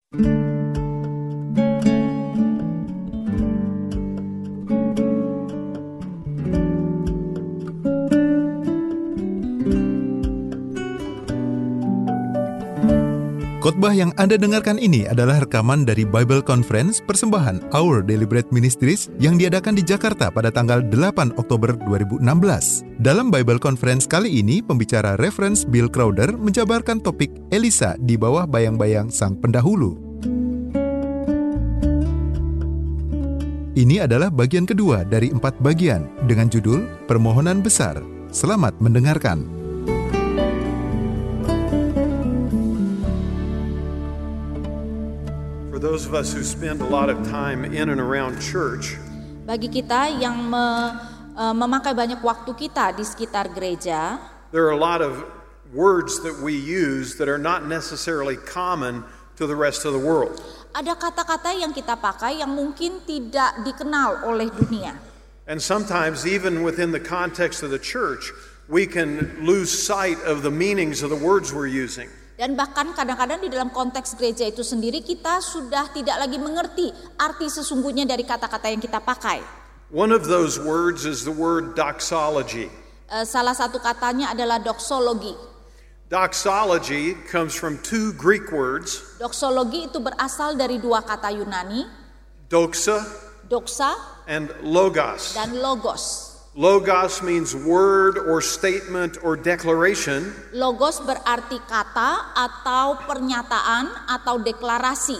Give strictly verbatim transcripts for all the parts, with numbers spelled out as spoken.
Khotbah yang Anda dengarkan ini adalah rekaman dari Bible Conference persembahan Our Daily Bread Ministries yang diadakan di Jakarta pada tanggal delapan Oktober dua ribu enam belas. Dalam Bible Conference kali ini, pembicara Reverend Bill Crowder menjabarkan topik Elisa di bawah bayang-bayang sang pendahulu. Ini adalah bagian kedua dari empat bagian dengan judul Permohonan Besar. Selamat mendengarkan. For those of us who spend a lot of time in and around church, bagi kita yang me, uh, memakai banyak waktu kita di sekitar gereja, there are a lot of words that we use that are not necessarily common to the rest of the world. Ada kata-kata yang kita pakai yang mungkin tidak dikenal oleh dunia. And sometimes even within the context of the church, we can lose sight of the meanings of the words we're using. Dan bahkan kadang-kadang di dalam konteks gereja itu sendiri kita sudah tidak lagi mengerti arti sesungguhnya dari kata-kata yang kita pakai. One of those words is the word doxology. Uh, salah satu katanya adalah doksologi. Doxology comes from two Greek words. Doksologi itu berasal dari dua kata Yunani, Doxa, doxa, and logos. dan logos. Logos means word or statement or declaration. Logos berarti kata atau pernyataan atau deklarasi.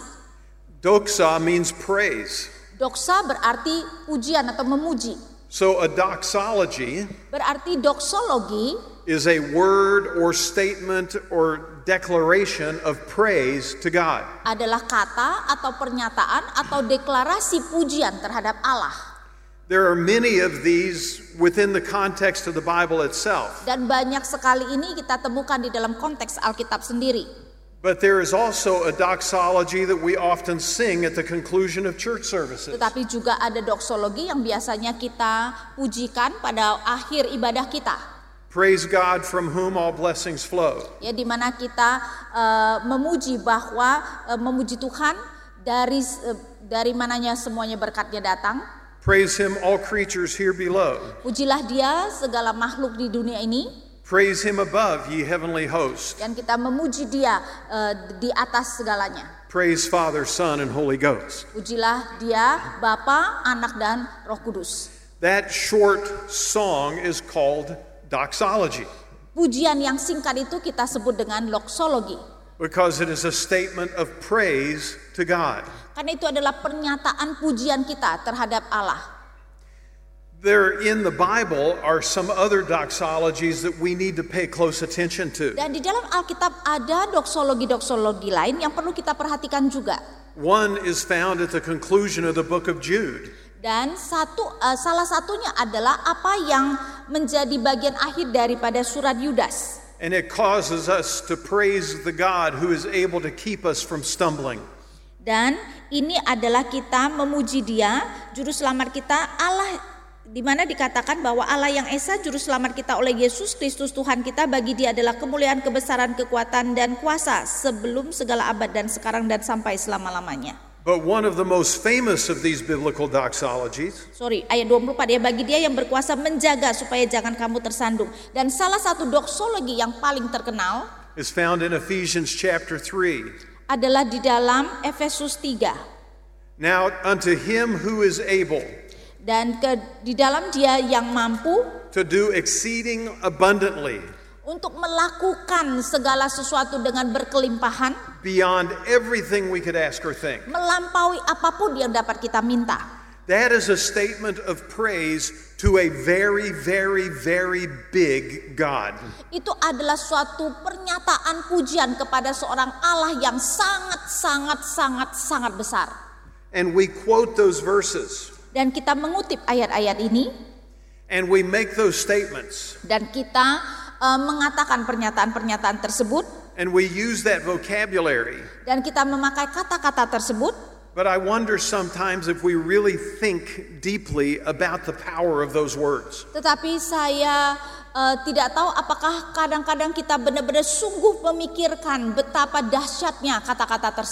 Doxa means praise. Doxa berarti pujian atau memuji. So a doxology Berarti doksologi is a word or statement or declaration of praise to God. adalah kata atau pernyataan atau deklarasi pujian terhadap Allah. There are many of these within the context of the Bible itself. Dan banyak sekali ini kita temukan di dalam konteks Alkitab sendiri. But there is also a doxology that we often sing at the conclusion of church services. Tetapi juga ada doksologi yang biasanya kita pujikan pada akhir ibadah kita. Praise God from whom all blessings flow. Ya, di mana kita uh, memuji bahwa uh, memuji Tuhan dari uh, dari mananya semuanya berkatnya datang. Praise him all creatures here below. Pujilah Dia segala makhluk di dunia ini. Praise him above ye heavenly hosts. Dan kita memuji Dia uh, di atas segalanya. Praise Father, Son, and Holy Ghost. Pujilah Dia Bapa, Anak dan Roh Kudus. That short song is called doxology. Pujian yang singkat itu kita sebut dengan doksologi. Because it is a statement of praise to God. Karena itu adalah pernyataan pujian kita terhadap Allah. There in the Bible are some other doxologies that we need to pay close attention to. Dan di dalam Alkitab ada doksologi-doksologi lain yang perlu kita perhatikan juga. One is found at the conclusion of the book of Jude. Dan satu uh, salah satunya adalah apa yang menjadi bagian akhir daripada surat Yudas. And it causes us to praise the God who is able to keep us from stumbling. Dan ini adalah kita memuji Dia, juru selamat kita, Allah, di mana dikatakan bahwa Allah yang Esa, juru selamat kita oleh Yesus Kristus Tuhan kita, bagi Dia adalah kemuliaan, kebesaran, kekuatan dan kuasa sebelum segala abad dan sekarang dan sampai selama-lamanya. But one of the most famous of these biblical doxologies Sorry, ayat dua puluh empat ya, bagi Dia yang berkuasa menjaga supaya jangan kamu tersandung. Dan salah satu doksologi yang paling terkenal is found in Ephesians chapter three. adalah di dalam Efesus tiga. Now unto him who is able Dan ke, di dalam Dia yang mampu to do exceeding abundantly untuk melakukan segala sesuatu dengan berkelimpahan, beyond everything we could ask or think. melampaui apapun yang dapat kita minta. That is a statement of praise to a very, very, very big God. Itu adalah suatu pernyataan pujian kepada seorang Allah yang sangat, sangat, sangat, sangat besar. And we quote those verses. Dan kita mengutip ayat-ayat ini. And we make those statements. Dan kita uh, mengatakan pernyataan-pernyataan tersebut. And we use that vocabulary. Dan kita memakai kata-kata tersebut. But I wonder sometimes if we really think deeply about the power of those words. Tetapi saya uh, tidak tahu apakah kadang-kadang kita benar-benar sungguh memikirkan betapa dahsyatnya kata-kata tersebut.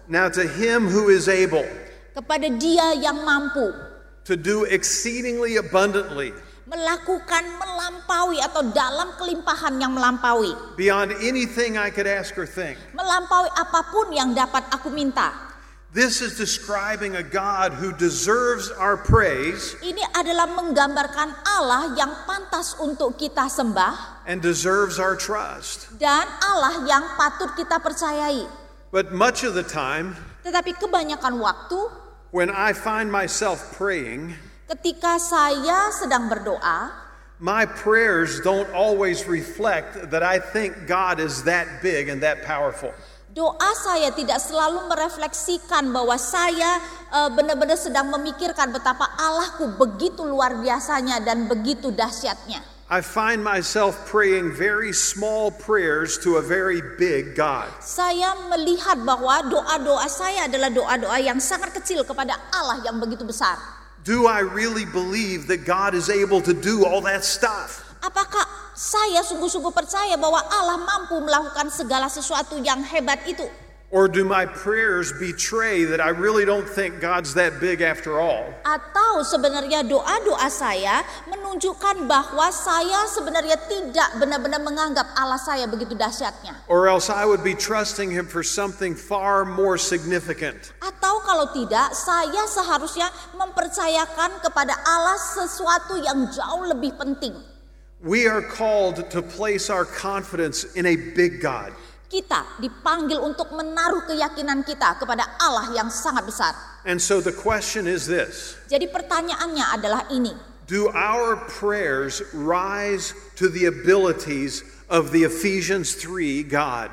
Now to him who is able kepada Dia yang mampu to do exceedingly abundantly melakukan melampaui atau dalam kelimpahan yang melampaui, beyond anything I could ask or think. melampaui apapun yang dapat aku minta. This is describing a God who deserves our praise Ini adalah menggambarkan Allah yang pantas untuk kita sembah and deserves our trust. dan Allah yang patut kita percayai. But much of the time, Tetapi kebanyakan waktu when I find myself praying, ketika saya sedang berdoa, my prayers don't always reflect that I think God is that big and that powerful. doa saya tidak selalu merefleksikan bahwa saya uh, benar-benar sedang memikirkan betapa Allahku begitu luar biasanya dan begitu dahsyatnya. I find myself praying very small prayers to a very big God. Saya melihat bahwa doa-doa saya adalah doa-doa yang sangat kecil kepada Allah yang begitu besar. Do I really believe that God is able to do all that stuff? Apakah saya sungguh-sungguh percaya bahwa Allah mampu melakukan segala sesuatu yang hebat itu? Or do my prayers betray that I really don't think God's that big after all? Atau sebenarnya doa-doa saya menunjukkan bahwa saya sebenarnya tidak benar-benar menganggap Allah saya begitu dahsyatnya. Or else I would be trusting him for something far more significant. Atau kalau tidak, saya seharusnya mempercayakan kepada Allah sesuatu yang jauh lebih penting. We are called to place our confidence in a big God. Kita dipanggil untuk menaruh keyakinan kita kepada Allah yang sangat besar. And so the question is this: Jadi pertanyaannya adalah ini. do our prayers rise to the abilities of the Ephesians three God?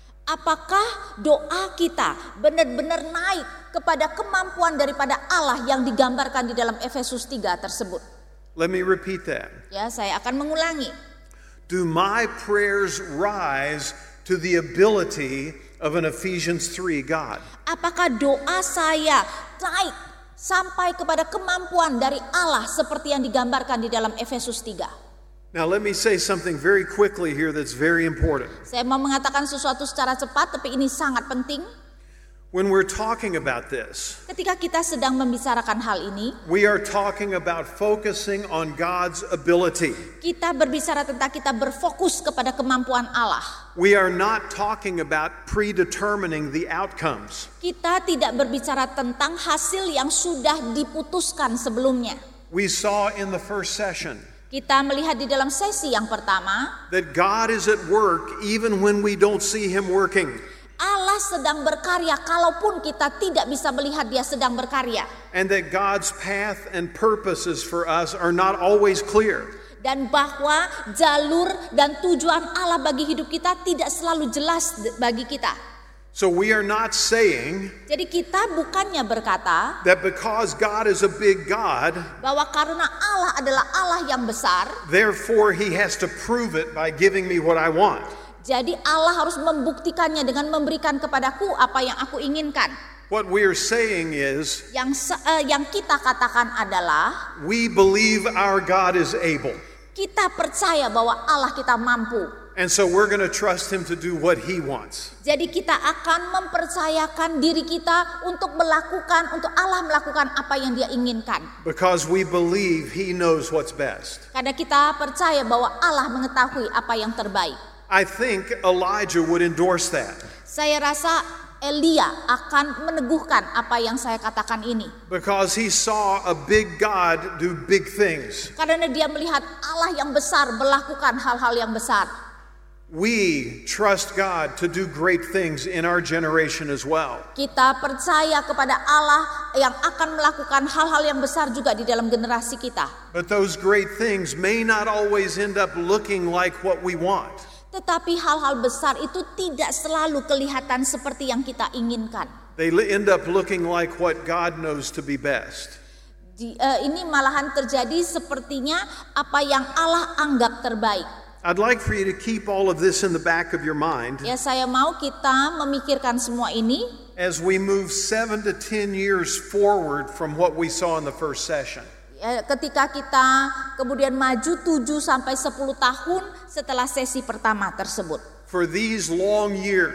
Apakah doa kita benar-benar naik kepada kemampuan daripada Allah yang digambarkan di dalam Efesus tiga tersebut? Let me repeat that. Ya, saya akan mengulangi. Do my prayers rise to the ability of an Ephesians three God? Apakah doa saya naik sampai kepada kemampuan dari Allah seperti yang digambarkan di dalam Efesus tiga? Now let me say something very quickly here that's very important. Saya mau mengatakan sesuatu secara cepat, tapi ini sangat penting. When we're talking about this, Ketika kita sedang membicarakan hal ini, we are talking about focusing on God's ability. kita berbicara tentang kita berfokus kepada kemampuan Allah. We are not talking about predetermining the outcomes. Kita tidak berbicara tentang hasil yang sudah diputuskan sebelumnya. We saw in the first session Kita melihat di dalam sesi yang pertama, that God is at work even when we don't see him working. Allah sedang berkarya kalaupun kita tidak bisa melihat dia sedang berkarya. And that God's path and purposes for us are not always clear. Dan bahwa jalur dan tujuan Allah bagi hidup kita tidak selalu jelas bagi kita. So we are not saying Jadi kita bukannya berkata that because God is a big God, bahwa karena Allah adalah Allah yang besar, therefore he has to prove it by giving me what I want. jadi Allah harus membuktikannya dengan memberikan kepadaku apa yang aku inginkan. What we are saying is Yang uh, yang kita katakan adalah we believe our God is able. kita percaya bahwa Allah kita mampu. And so we're going to trust him to do what he wants. Jadi kita akan mempercayakan diri kita untuk melakukan, untuk Allah melakukan apa yang dia inginkan. Because we believe he knows what's best. Karena kita percaya bahwa Allah mengetahui apa yang terbaik. I think Elijah would endorse that. Saya rasa Elia akan meneguhkan apa yang saya katakan ini. Because he saw a big God do big things. Karena dia melihat Allah yang besar melakukan hal-hal yang besar. We trust God to do great things in our generation as well. Kita percaya kepada Allah yang akan melakukan hal-hal yang besar juga di dalam generasi kita. But those great things may not always end up looking like what we want. Tetapi hal-hal besar itu tidak selalu kelihatan seperti yang kita inginkan. They end up looking like what God knows to be best. Di, uh, ini malahan terjadi sepertinya apa yang Allah anggap terbaik. I'd like for you to keep all of this in the back of your mind Ya, saya mau kita memikirkan semua ini as we move seven to ten years forward from what we saw in the first session. ya, ketika kita kemudian maju tujuh sampai sepuluh tahun setelah sesi pertama tersebut. For these long years,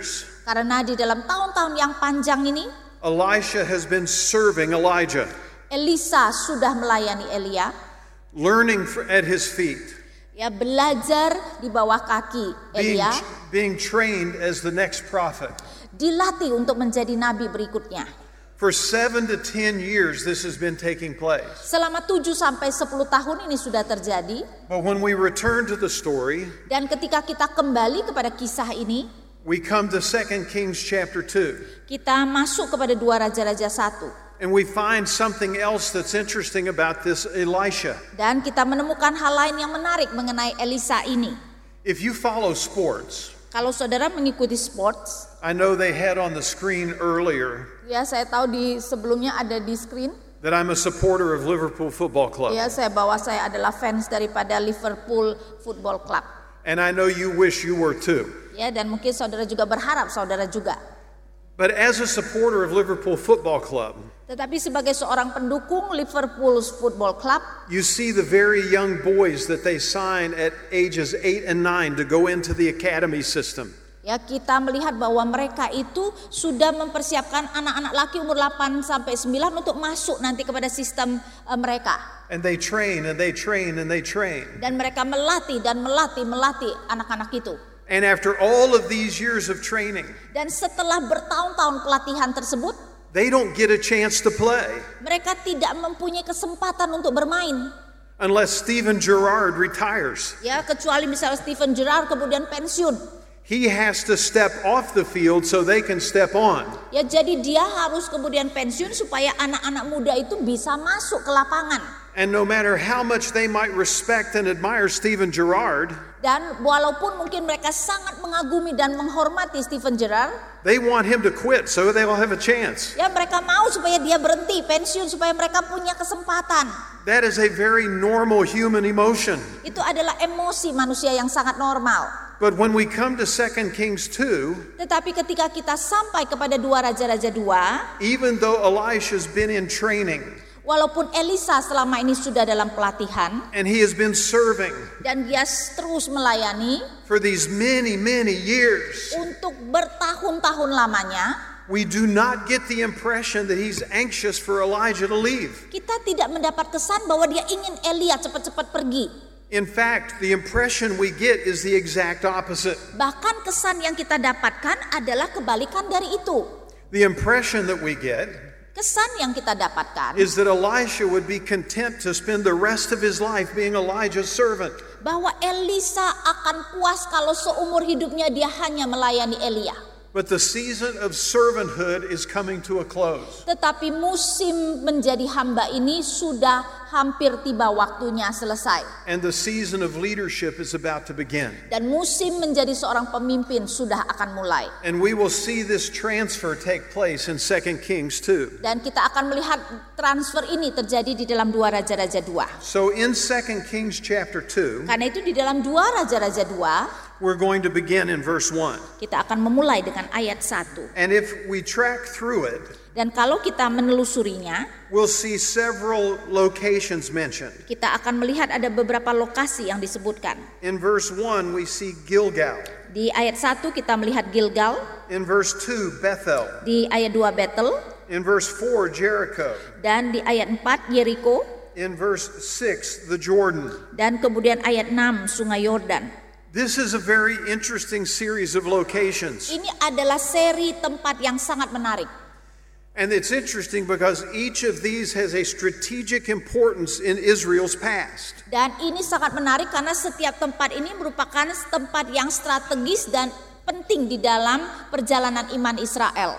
Karena di dalam tahun-tahun yang panjang ini, Elisha has been serving Elijah, Elisa sudah melayani Elia, learning at his feet, ya belajar di bawah kaki being, Elia, being trained as the next prophet. dilatih untuk menjadi nabi berikutnya. For seven to ten years this has been taking place. Selama tujuh sampai sepuluh tahun ini sudah terjadi. But when we return to the story, Dan ketika kita kembali kepada kisah ini, we come to Second Kings chapter two. kita masuk kepada dua Raja-Raja satu. And we find something else that's interesting about this Elisha. Dan kita menemukan hal lain yang menarik mengenai Elisa ini. If you follow sports, Kalau saudara mengikuti sports, I know they had on the screen earlier ya saya tahu di sebelumnya ada di screen. that I'm a supporter of Liverpool Football Club. Ya saya bahwa saya adalah fans daripada Liverpool Football Club. And I know you wish you were too. Ya dan mungkin saudara juga berharap saudara juga. But as a supporter of Liverpool Football Club, Tetapi sebagai seorang pendukung Liverpool Football Club, you see the very young boys that they sign at ages eight and nine to go into the academy system. ya kita melihat bahwa mereka itu sudah mempersiapkan anak-anak laki umur delapan sampai sembilan untuk masuk nanti kepada sistem uh, mereka. And they train and they train and they train. Dan mereka melatih dan melatih melatih anak-anak itu. And after all of these years of training, Dan setelah bertahun-tahun pelatihan tersebut, they don't get a chance to play mereka tidak mempunyai kesempatan untuk bermain. unless Steven Gerrard retires. Ya, kecuali misalnya Steven Gerrard kemudian pensiun. He has to step off the field so they can step on. Ya, jadi dia harus kemudian pensiun supaya anak-anak muda itu bisa masuk ke lapangan. And no matter how much they might respect and admire Steven Gerrard, Dan walaupun mungkin mereka sangat mengagumi dan menghormati Steven Gerrard, they want him to quit so they'll have a chance. ya mereka mau supaya dia berhenti, pensiun supaya mereka punya kesempatan. That is a very normal human emotion. Itu adalah emosi manusia yang sangat normal. But when we come to Second Kings two, Tetapi ketika kita sampai kepada dua Raja-Raja dua, even though Elisha's been in training walaupun Elisa selama ini sudah dalam pelatihan and he has been serving dan dia terus melayani for these many, many years, untuk bertahun-tahun lamanya, we do not get the impression that he's anxious for Elijah to leave. kita tidak mendapat kesan bahwa dia ingin Elia cepat-cepat pergi. In fact, the impression we get is the exact opposite. Bahkan kesan yang kita dapatkan adalah kebalikan dari itu. The impression that we get Kesan yang kita dapatkan is that Elisha would be content to spend the rest of his life being Elijah's servant. bahwa Elisa akan puas kalau seumur hidupnya dia hanya melayani Elia. But the season of servanthood is coming to a close. Tetapi musim menjadi hamba ini sudah hampir tiba waktunya selesai. And the season of leadership is about to begin. Dan musim menjadi seorang pemimpin sudah akan mulai. And we will see this transfer take place in Second Kings two. Dan kita akan melihat transfer ini terjadi di dalam dua Raja-Raja dua. So in Second Kings chapter two, Karena itu di dalam dua Raja-Raja dua, we're going to begin in verse one. kita akan memulai dengan ayat satu. And if we track through it, Dan kalau kita menelusurinya, we'll see several locations mentioned. kita akan melihat ada beberapa lokasi yang disebutkan. In verse one, we see Gilgal. Di ayat satu kita melihat Gilgal, In verse two, Bethel. di ayat dua Betel, In verse four, Jericho. dan di ayat empat Yeriko, In verse six, the Jordan. dan kemudian ayat enam Sungai Yordan. This is a very interesting series of locations. Ini adalah seri tempat yang sangat menarik. And it's interesting because each of these has a strategic importance in Israel's past. Dan ini sangat menarik karena setiap tempat ini merupakan tempat yang strategis dan penting di dalam perjalanan iman Israel.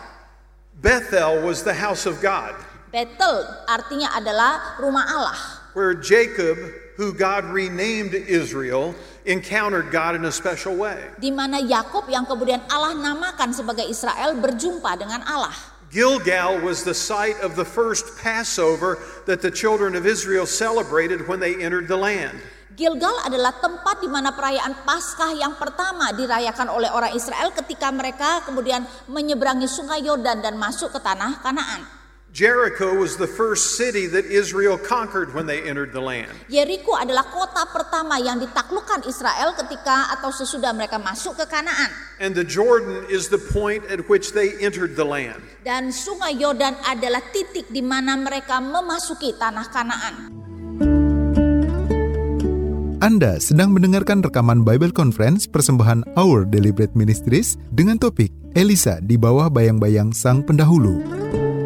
Bethel was the house of God, Betel artinya adalah rumah Allah, where Jacob, who God renamed Israel, encountered God in a special way. di mana Yakub yang kemudian Allah namakan sebagai Israel berjumpa dengan Allah. Gilgal was the site of the first Passover that the children of Israel celebrated when they entered the land. Gilgal adalah tempat di mana perayaan Paskah yang pertama dirayakan oleh orang Israel ketika mereka kemudian menyeberangi Sungai Yordan dan masuk ke tanah Kanaan. Jericho was the first city that Israel conquered when they entered the land. Yeriko adalah kota pertama yang ditaklukkan Israel ketika atau sesudah mereka masuk ke Kanaan. And the Jordan is the point at which they entered the land. Dan Sungai Yordan adalah titik di mana mereka memasuki tanah Kanaan. Anda sedang mendengarkan rekaman Bible Conference persembahan Our Deliberate Ministries dengan topik Elisa di bawah bayang-bayang Sang Pendahulu.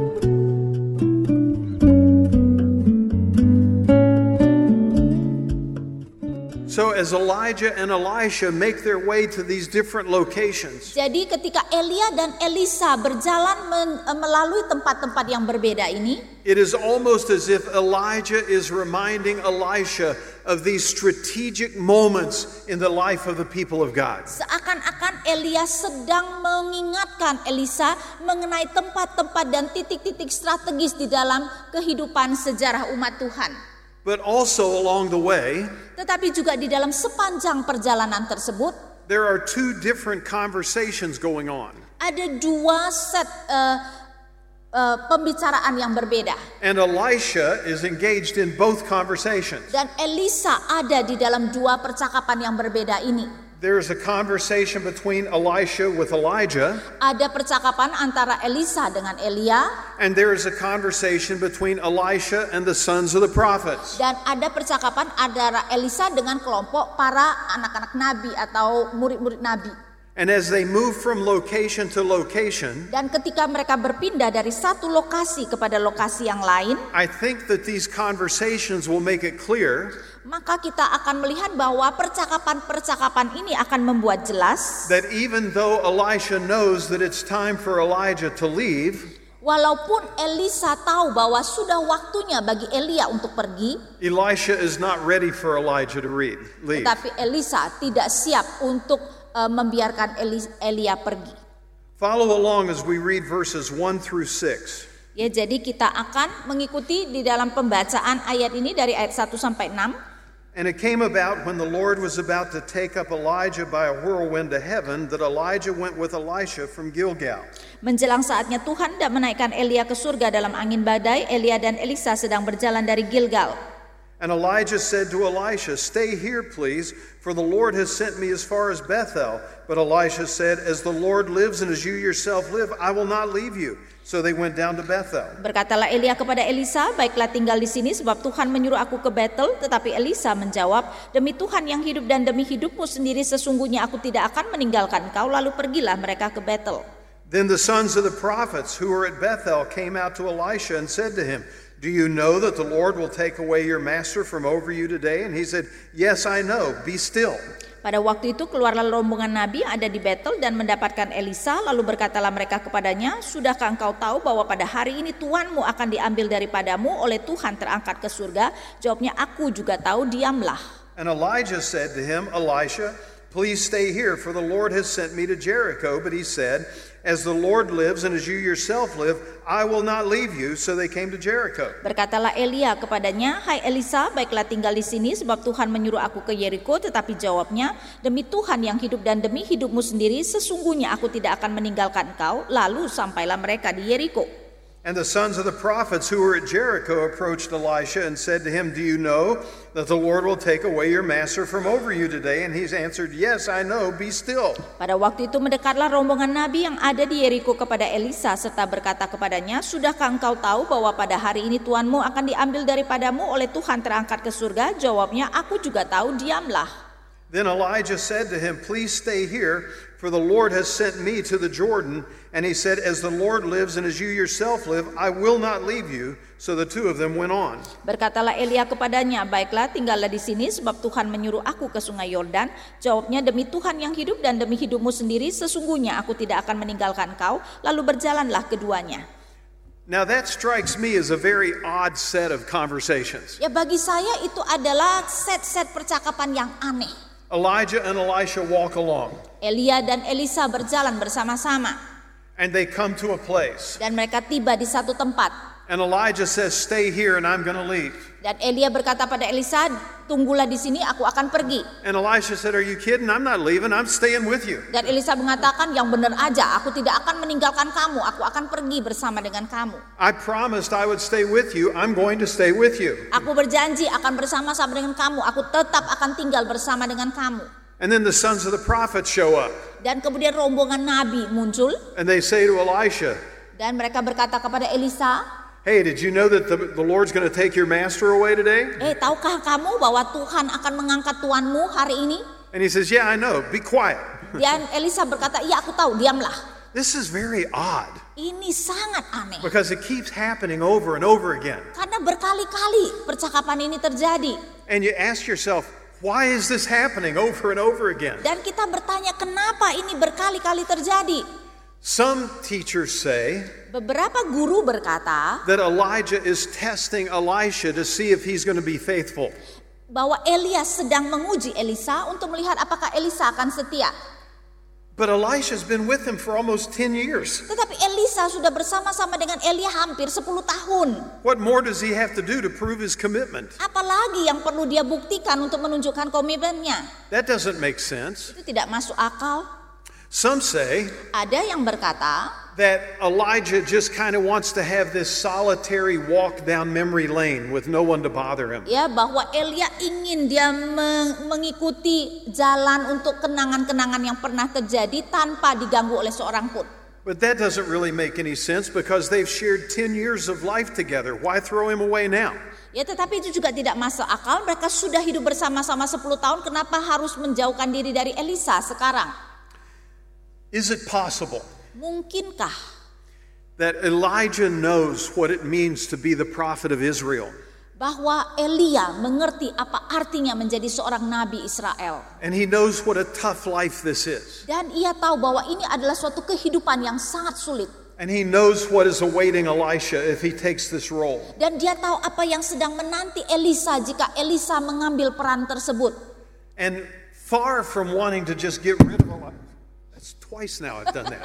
So as Elijah and Elisha make their way to these different locations, Jadi ketika Elia dan Elisa berjalan men- melalui tempat-tempat yang berbeda ini, it is almost as if Elijah is reminding Elisha of these strategic moments in the life of the people of God. seakan-akan Elia sedang mengingatkan Elisa mengenai tempat-tempat dan titik-titik strategis di dalam kehidupan sejarah umat Tuhan. But also along the way, Tetapi juga di dalam sepanjang perjalanan tersebut, there are two different conversations going on. ada dua set uh, uh, pembicaraan yang berbeda. And Elisha is engaged in both conversations. Dan Elisa ada di dalam dua percakapan yang berbeda ini. There's a conversation between Elisha with Elijah, Ada percakapan antara Elisa dengan Elia, and there is a conversation between Elisha and the sons of the prophets. dan ada percakapan antara Elisa dengan kelompok para anak-anak nabi atau murid-murid nabi. And as they move from location to location, Dan ketika mereka berpindah dari satu lokasi kepada lokasi yang lain, I think that these conversations will make it clear maka kita akan melihat bahwa percakapan-percakapan ini akan membuat jelas that even though Elisha knows that it's time for Elijah to leave, walaupun Elisa tahu bahwa sudah waktunya bagi Elia untuk pergi, Elisha is not ready for Elijah to read, leave. tetapi Elisa tidak siap untuk uh, membiarkan Eli- Elia pergi. Follow along as we read verses one through six. Ya, jadi kita akan mengikuti di dalam pembacaan ayat ini dari ayat satu sampai enam. And it came about when the Lord was about to take up Elijah by a whirlwind to heaven that Elijah went with Elisha from Gilgal. Menjelang saatnya Tuhan hendak menaikkan Elia ke surga dalam angin badai, Elia dan Elisa sedang berjalan dari Gilgal. And Elijah said to Elisha, "Stay here, please, for the Lord has sent me as far as Bethel." But Elisha said, "As the Lord lives and as you yourself live, I will not leave you." So they went down to Bethel. Berkatalah Elia kepada Elisa, "Baiklah tinggal di sini sebab Tuhan menyuruh aku ke Betel." Tetapi Elisa menjawab, "Demi Tuhan yang hidup dan demi hidupmu sendiri, sesungguhnya aku tidak akan meninggalkan engkau." Lalu pergilah mereka ke Betel. Then the sons of the prophets who were at Bethel came out to Elisha and said to him, "Do you know that the Lord will take away your master from over you today?" And he said, "Yes, I know. Be still." Pada waktu itu keluarlah rombongan nabi yang ada di Betel dan mendapatkan Elisa. Lalu berkatalah mereka kepadanya, "Sudahkah engkau tahu bahwa pada hari ini Tuanmu akan diambil daripadamu oleh Tuhan terangkat ke surga?" Jawabnya, "Aku juga tahu, diamlah." And Elijah said to him, "Elisha, please stay here, for the Lord has sent me to Jericho." But he said, "As the Lord lives and as you yourself live, I will not leave you." So they came to Jericho. Berkatalah Elia kepadanya, "Hai Elisa, baiklah tinggal di sini sebab Tuhan menyuruh aku ke Yeriko." Tetapi jawabnya, "Demi Tuhan yang hidup dan demi hidupmu sendiri, sesungguhnya aku tidak akan meninggalkan engkau." Lalu sampailah mereka di Yeriko. And the sons of the prophets who were at Jericho approached Elisha and said to him, "Do you know that the Lord will take away your master from over you today?" And he answered, "Yes, I know. Be still." Pada waktu itu mendekatlah rombongan nabi yang ada di Yeriko kepada Elisa serta berkata kepadanya, "Sudahkah engkau tahu bahwa pada hari ini Tuanmu akan diambil daripadamu oleh Tuhan terangkat ke surga?" Jawabnya, "Aku juga tahu, diamlah." Then Elijah said to him, "Please stay here, for the Lord has sent me to the Jordan." And he said, "As the Lord lives and as you yourself live, I will not leave you." So the two of them went on. Berkatalah Elia kepadanya, "Baiklah tinggallah di sini sebab Tuhan menyuruh aku ke sungai Yordan." Jawabnya, "Demi Tuhan yang hidup dan demi hidupmu sendiri, sesungguhnya aku tidak akan meninggalkan kau." Lalu berjalanlah keduanya. Now that strikes me as a very odd set of conversations. Ya, bagi saya itu adalah set-set percakapan yang aneh. Elijah and Elisha walk along. Elia dan Elisa berjalan bersama-sama. And they come to a place. Dan mereka tiba di satu tempat. And Elijah says, "Stay here and I'm going to leave." Dan Elia berkata pada Elisa, "Tunggulah di sini, aku akan pergi." And Elisha said, "Are you kidding? I'm not leaving. I'm staying with you." Dan Elisa mengatakan, "Yang benar aja, aku tidak akan meninggalkan kamu, aku akan pergi bersama dengan kamu. I promised I would stay with you. I'm going to stay with you. Aku berjanji akan bersama-sama dengan kamu, aku tetap akan tinggal bersama dengan kamu." And then the sons of the prophet show up. Dan kemudian rombongan nabi muncul. And they say to Elisha, Dan mereka berkata kepada Elisa, "Hey, did you know that the, the Lord's going to take your master away today?" "Eh, tahukah kamu bahwa Tuhan akan mengangkat tuanmu hari ini?" And he says, "Yeah, I know. Be quiet." Dan Elisa berkata, "Iya, aku tahu, diamlah." This is very odd Ini sangat aneh. because it keeps happening over and over again. Karena berkali-kali percakapan ini terjadi. And you ask yourself, why is this happening over and over again? Dan kita bertanya, kenapa ini berkali-kali terjadi? Some teachers say Beberapa guru berkata that Elijah is testing Elisha to see if he's going to be faithful. bahwa Elia sedang menguji Elisa untuk melihat apakah Elisa akan setia. But Elisha's been with him for almost ten years. Tetapi Elisa sudah bersama-sama dengan Elia hampir sepuluh tahun. What more does he have to do to prove his commitment? Apalagi yang perlu dia buktikan untuk menunjukkan komitmennya? That doesn't make sense. Itu tidak masuk akal. Some say Ada yang berkata that Elijah just kind of wants to have this solitary walk down memory lane with no one to bother him. ya bahwa Elia ingin dia meng- mengikuti jalan untuk kenangan-kenangan yang pernah terjadi tanpa diganggu oleh seorang pun. But that doesn't really make any sense because they've shared ten years of life together. Why throw him away now? Ya, tetapi itu juga tidak masuk akal. Mereka sudah hidup bersama-sama sepuluh tahun, kenapa harus menjauhkan diri dari Elisa sekarang? Is it possible Mungkinkah that Elijah knows what it means to be the prophet of Israel? bahwa Elia mengerti apa artinya menjadi seorang nabi Israel? And he knows what a tough life this is. Dan ia tahu bahwa ini adalah suatu kehidupan yang sangat sulit. And he knows what is awaiting Elisha if he takes this role. Dan dia tahu apa yang sedang menanti Elisa jika Elisa mengambil peran tersebut. And far from wanting to just get rid of Elisha, that's twice now I've done that.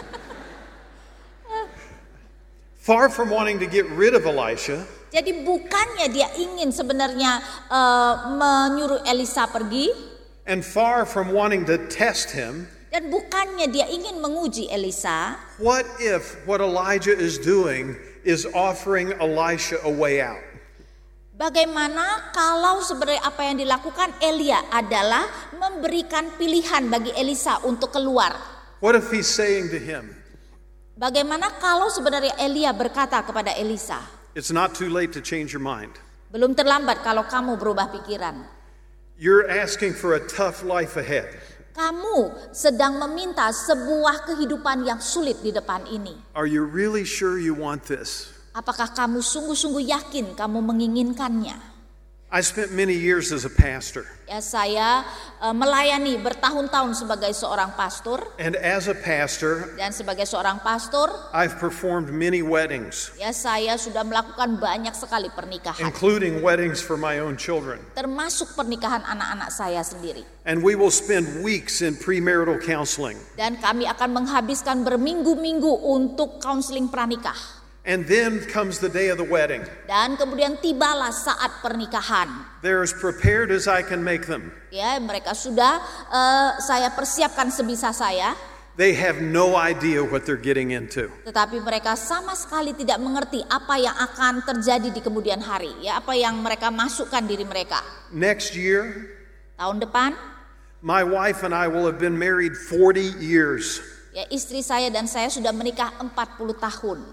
Far from wanting to get rid of Elisha, Jadi bukannya dia ingin sebenarnya uh, menyuruh Elisa pergi, and far from wanting to test him, dan bukannya dia ingin menguji Elisa. what if what Elijah is doing is offering Elisha a way out? Bagaimana kalau sebenarnya apa yang dilakukan Elia adalah memberikan pilihan bagi Elisa untuk keluar? What if he's saying to him, Bagaimana kalau sebenarnya Elia berkata kepada Elisa, it's not too late to change your mind. belum terlambat kalau kamu berubah pikiran. You're asking for a tough life ahead. Kamu sedang meminta sebuah kehidupan yang sulit di depan ini. Are you really sure you want this? Apakah kamu sungguh-sungguh yakin kamu menginginkannya? I spent many years as a pastor. Ya, saya uh, melayani bertahun-tahun sebagai seorang pastor, And as a pastor, dan sebagai seorang pastor, I've performed many weddings, ya saya sudah melakukan banyak sekali pernikahan, including weddings for my own children. termasuk pernikahan anak-anak saya sendiri. And we will spend weeks in premarital counseling. Dan kami akan menghabiskan berminggu-minggu untuk counseling pranikah. And then comes the day of the wedding. Dan kemudian tibalah saat pernikahan. They're as prepared as I can make them. Ya, mereka sudah uh, saya persiapkan sebisa saya. They have no idea what they're getting into. Tetapi mereka sama sekali tidak mengerti apa yang akan terjadi di kemudian hari. Ya, apa yang mereka masukkan diri mereka. Next year, Tahun depan, my wife and I will have been married forty years. ya istri saya dan saya sudah menikah empat puluh tahun.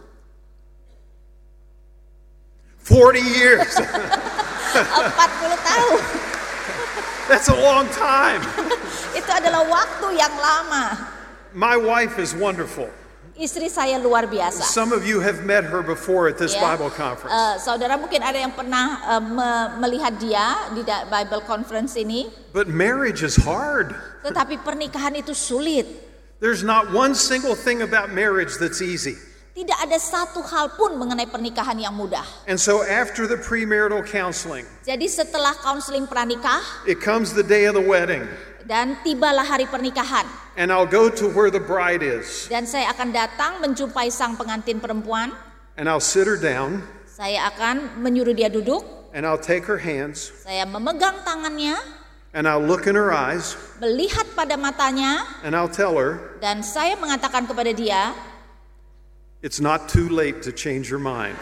forty years. empat puluh tahun. That's a long time. Itu adalah waktu yang lama. My wife is wonderful. Istri saya luar biasa. Some of you have met her before at this Ya, Bible conference. uh, saudara mungkin ada yang pernah uh, me- melihat dia di da- Bible conference ini. But marriage is hard. Tetapi pernikahan itu sulit. There's not one single thing about marriage that's easy. Tidak ada satu hal pun mengenai pernikahan yang mudah. And so after the premarital counseling, Jadi setelah counseling pranikah, it comes the day of the wedding. Dan tibalah hari pernikahan. And I'll go to where the bride is. Dan saya akan datang menjumpai sang pengantin perempuan. And I'll sit her down. Saya akan menyuruh dia duduk. And I'll take her hands. Saya memegang tangannya. And I'll look in her eyes. Melihat pada matanya. And I'll tell her. Dan saya mengatakan kepada dia, it's not too late to change your mind.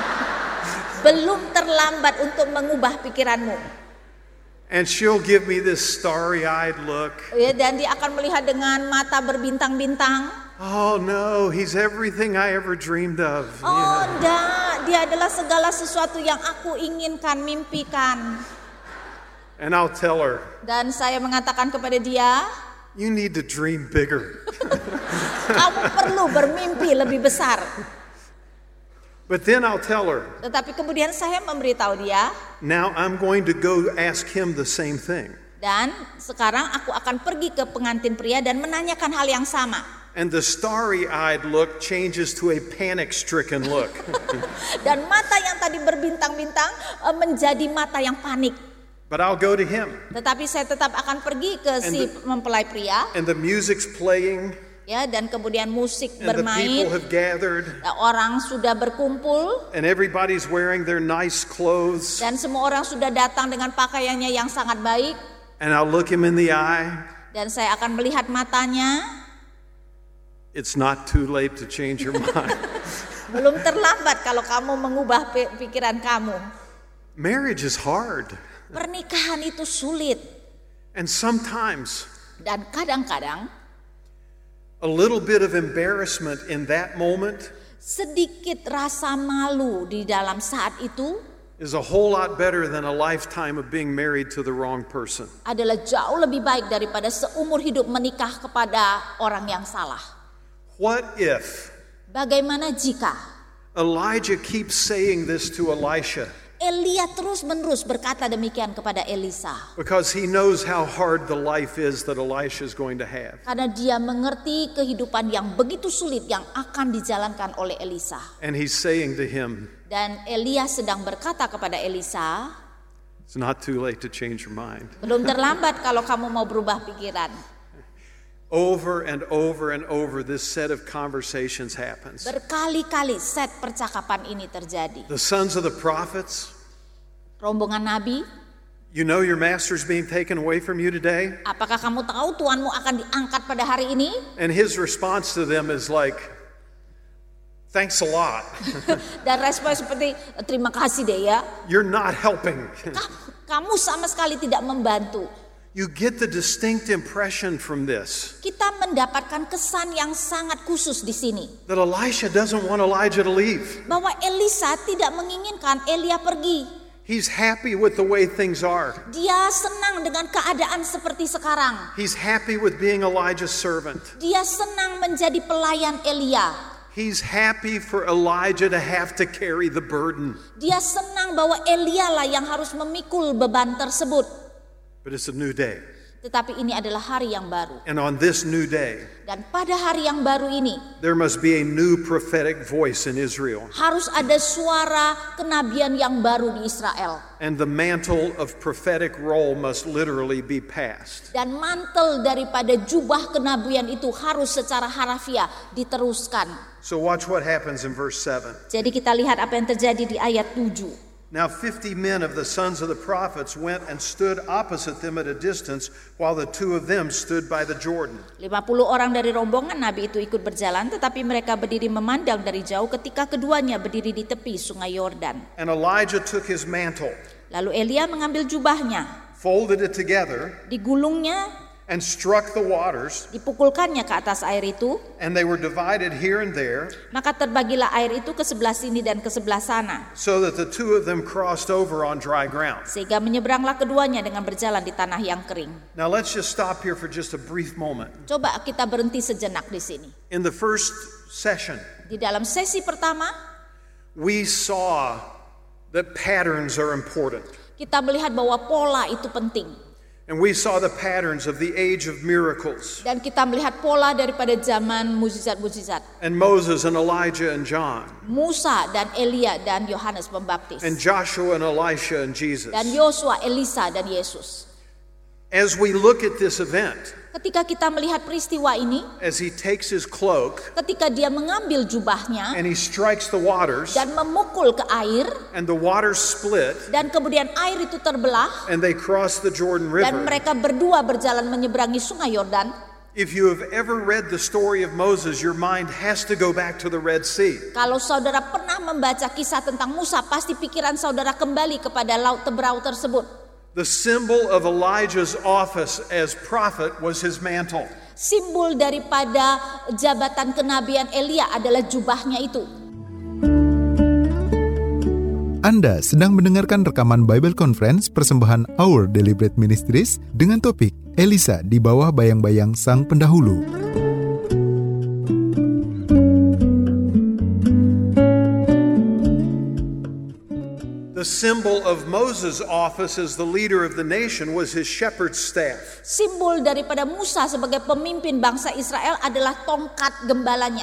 Belum terlambat untuk mengubah pikiranmu. And she'll give me this starry-eyed look. Ya, dan dia akan melihat dengan mata berbintang-bintang. Oh no, he's everything I ever dreamed of. Oh yeah. Enggak, dia adalah segala sesuatu yang aku inginkan, mimpikan. And I'll tell her. Dan saya mengatakan kepada dia, you need to dream bigger. Kamu perlu bermimpi lebih besar. But then I'll tell her. Tetapi kemudian saya memberitahu dia. Now I'm going to go ask him the same thing. Dan sekarang aku akan pergi ke pengantin pria dan menanyakan hal yang sama. And the starry-eyed look changes to a panic-stricken look. Dan mata yang tadi berbintang-bintang menjadi mata yang panik. But I'll go to him. Tetapi saya tetap akan pergi ke and si the, mempelai pria. And the music's playing. Ya, dan kemudian musik and bermain. The people have gathered. Orang sudah berkumpul. And everybody's wearing their nice clothes. Dan semua orang sudah datang dengan pakaiannya yang sangat baik. And I'll look him in the eye. Dan saya akan melihat matanya. It's not too late to change your mind. Belum terlambat kalau kamu mengubah pikiran kamu. Marriage is hard. Pernikahan itu sulit. And sometimes dan kadang-kadang a little bit of embarrassment in that moment sedikit rasa malu di dalam saat itu is a whole lot better than a lifetime of being married to the wrong person. Adalah jauh lebih baik daripada seumur hidup menikah kepada orang yang salah. What if Bagaimana jika Elijah keeps saying this to Elisha? Elia terus-menerus berkata demikian kepada Elisa. Because he knows how hard the life is that Elisha is going to have. Karena dia mengerti kehidupan yang begitu sulit yang akan dijalankan oleh Elisa. And he's saying to him, dan Elia sedang berkata kepada Elisa, it's not too late to change your mind. Belum terlambat kalau kamu mau berubah pikiran. Over and over and over this set of conversations happens. Berkali-kali set percakapan ini terjadi. The sons of the prophets, rombongan nabi, you know your master's being taken away from you today? Apakah kamu tahu tuanmu akan diangkat pada hari ini? And his response to them is like, thanks a lot. Dan respon seperti terima kasih deh ya. You're not helping. Kamu sama sekali tidak membantu. You get the distinct impression from this. Kita mendapatkan kesan yang sangat khusus di sini. That Elisha doesn't want Elijah to leave. Bahwa Elisa tidak menginginkan Elia pergi. He's happy with the way things are. Dia senang dengan keadaan seperti sekarang. He's happy with being Elijah's servant. Dia senang menjadi pelayan Elia. He's happy for Elijah to have to carry the burden. Dia senang bahwa Elia lah yang harus memikul beban tersebut. But it's a new day. Tetapi ini adalah hari yang baru. And on this new day, dan pada hari yang baru ini, there must be a new prophetic voice in Israel. Harus ada suara kenabian yang baru di Israel. And the mantle of prophetic role must literally be passed. Dan mantel daripada jubah kenabian itu harus secara harafiah diteruskan. So watch what happens in verse seven. Jadi kita lihat apa yang terjadi di ayat tujuh. Now fifty men of the sons of the prophets went and stood opposite them at a distance, while the two of them stood by the Jordan. lima puluh orang dari rombongan nabi itu ikut berjalan, tetapi mereka berdiri memandang dari jauh ketika keduanya berdiri di tepi sungai Yordan. And Elijah took his mantle, lalu Elia mengambil jubahnya, folded it together, digulungnya, and struck the waters, dipukulkannya ke atas air itu, and they were divided here and there, maka terbagilah air itu ke sebelah sini dan ke sebelah sana, so that the two of them crossed over on dry ground. Sehingga menyeberanglah keduanya dengan berjalan di tanah yang kering. Now let's just stop here for just a brief moment. Coba kita berhenti sejenak di sini. In the first session, di dalam sesi pertama, we saw that patterns are important. Kita melihat bahwa pola itu penting. And we saw the patterns of the age of miracles. Dan kita melihat pola daripada zaman mukjizat-mukjizat. And Moses and Elijah and John. Musa dan Elia dan Yohanes Pembaptis. And Joshua and Elisha and Jesus. Dan Yosua, Elisa dan Yesus. As we look at this event, ketika kita melihat peristiwa ini, as he takes his cloak ketika dia mengambil jubahnya and he strikes the waters, dan memukul ke air, and the waters split, dan kemudian air itu terbelah, and they cross the Jordan dan River. mereka berdua berjalan menyeberangi sungai Yordan. If you have ever read the story of Moses, your mind has to go back to the Red Sea. Kalau saudara pernah membaca kisah tentang Musa, pasti pikiran saudara kembali kepada Laut Teberau tersebut. The symbol of Elijah's office as prophet was his mantle. Simbol daripada jabatan kenabian Elia adalah jubahnya itu. Anda sedang mendengarkan rekaman Bible Conference persembahan Our Deliberate Ministries dengan topik Elisa di bawah bayang-bayang sang pendahulu. The symbol of Moses' office as the leader of the nation was his shepherd's staff. Simbol daripada Musa sebagai pemimpin bangsa Israel adalah tongkat gembalanya.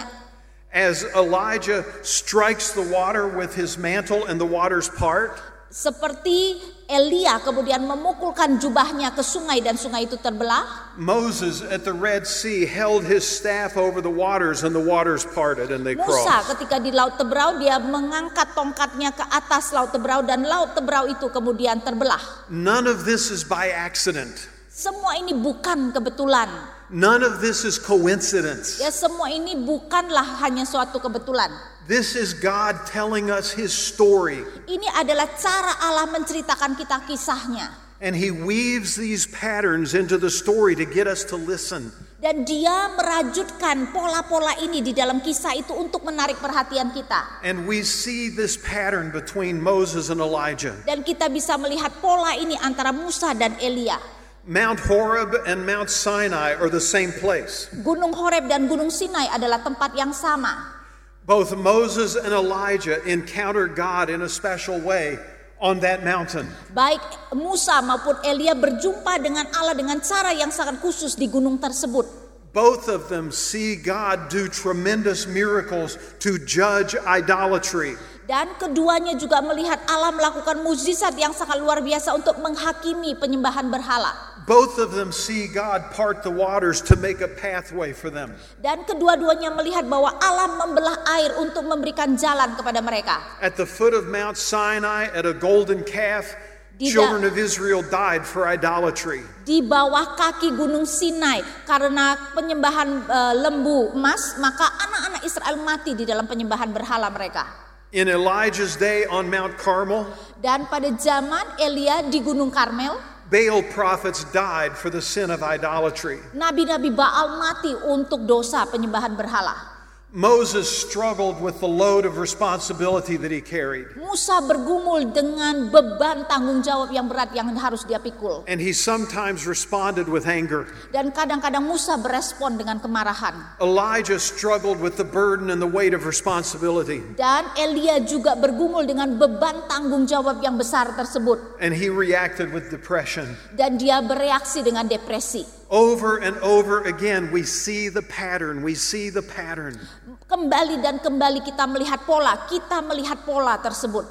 As Elijah strikes the water with his mantle and the waters part, seperti Elia kemudian memukulkan jubahnya ke sungai dan sungai itu terbelah, Moses at the Red Sea held his staff over the waters and the waters parted and they Musa crossed. ketika di Laut Teberau dia mengangkat tongkatnya ke atas Laut Teberau dan Laut Teberau itu kemudian terbelah. None of this is by accident. Semua ini bukan kebetulan. None of this is coincidence. Ya, semua ini bukanlah hanya suatu kebetulan. This is God telling us his story. Ini adalah cara Allah menceritakan kita kisahnya. And he weaves these patterns into the story to get us to listen. Dan dia merajutkan pola-pola ini di dalam kisah itu untuk menarik perhatian kita. And we see this pattern between Moses and Elijah. Dan kita bisa melihat pola ini antara Musa dan Elia. Mount Horeb and Mount Sinai are the same place. Gunung Horeb dan Gunung Sinai adalah tempat yang sama. Both Moses and Elijah encounter God in a special way on that mountain. Baik Musa maupun Elia berjumpa dengan Allah dengan cara yang sangat khusus di gunung tersebut. Both of them see God do tremendous miracles to judge idolatry. Dan keduanya juga melihat Allah melakukan mukjizat yang sangat luar biasa untuk menghakimi penyembahan berhala. Both of them see God part the waters to make a pathway for them. Dan kedua-duanya melihat bahwa Allah membelah air untuk memberikan jalan kepada mereka. At the foot of Mount Sinai, at a golden calf, Di children of Israel died for idolatry. Di bawah kaki Gunung Sinai karena penyembahan uh, lembu emas, maka anak-anak Israel mati di dalam penyembahan berhala mereka. In Elijah's day on Mount Carmel, dan pada zaman Elia di Gunung Karmel, Baal prophets died for the sin of idolatry. Nabi-nabi Baal mati untuk dosa penyembahan berhala. Moses struggled with the load of responsibility that he carried. Musa bergumul dengan beban tanggung jawab yang berat yang harus dia pikul. And he sometimes responded with anger. Dan kadang-kadang Musa berespon dengan kemarahan. Elijah struggled with the burden and the weight of responsibility. Dan Elia juga bergumul dengan beban tanggung jawab yang besar tersebut. And he reacted with depression. Dan dia bereaksi dengan depresi. Over and over again we see the pattern, we see the pattern. Kembali dan kembali kita melihat pola, kita melihat pola tersebut.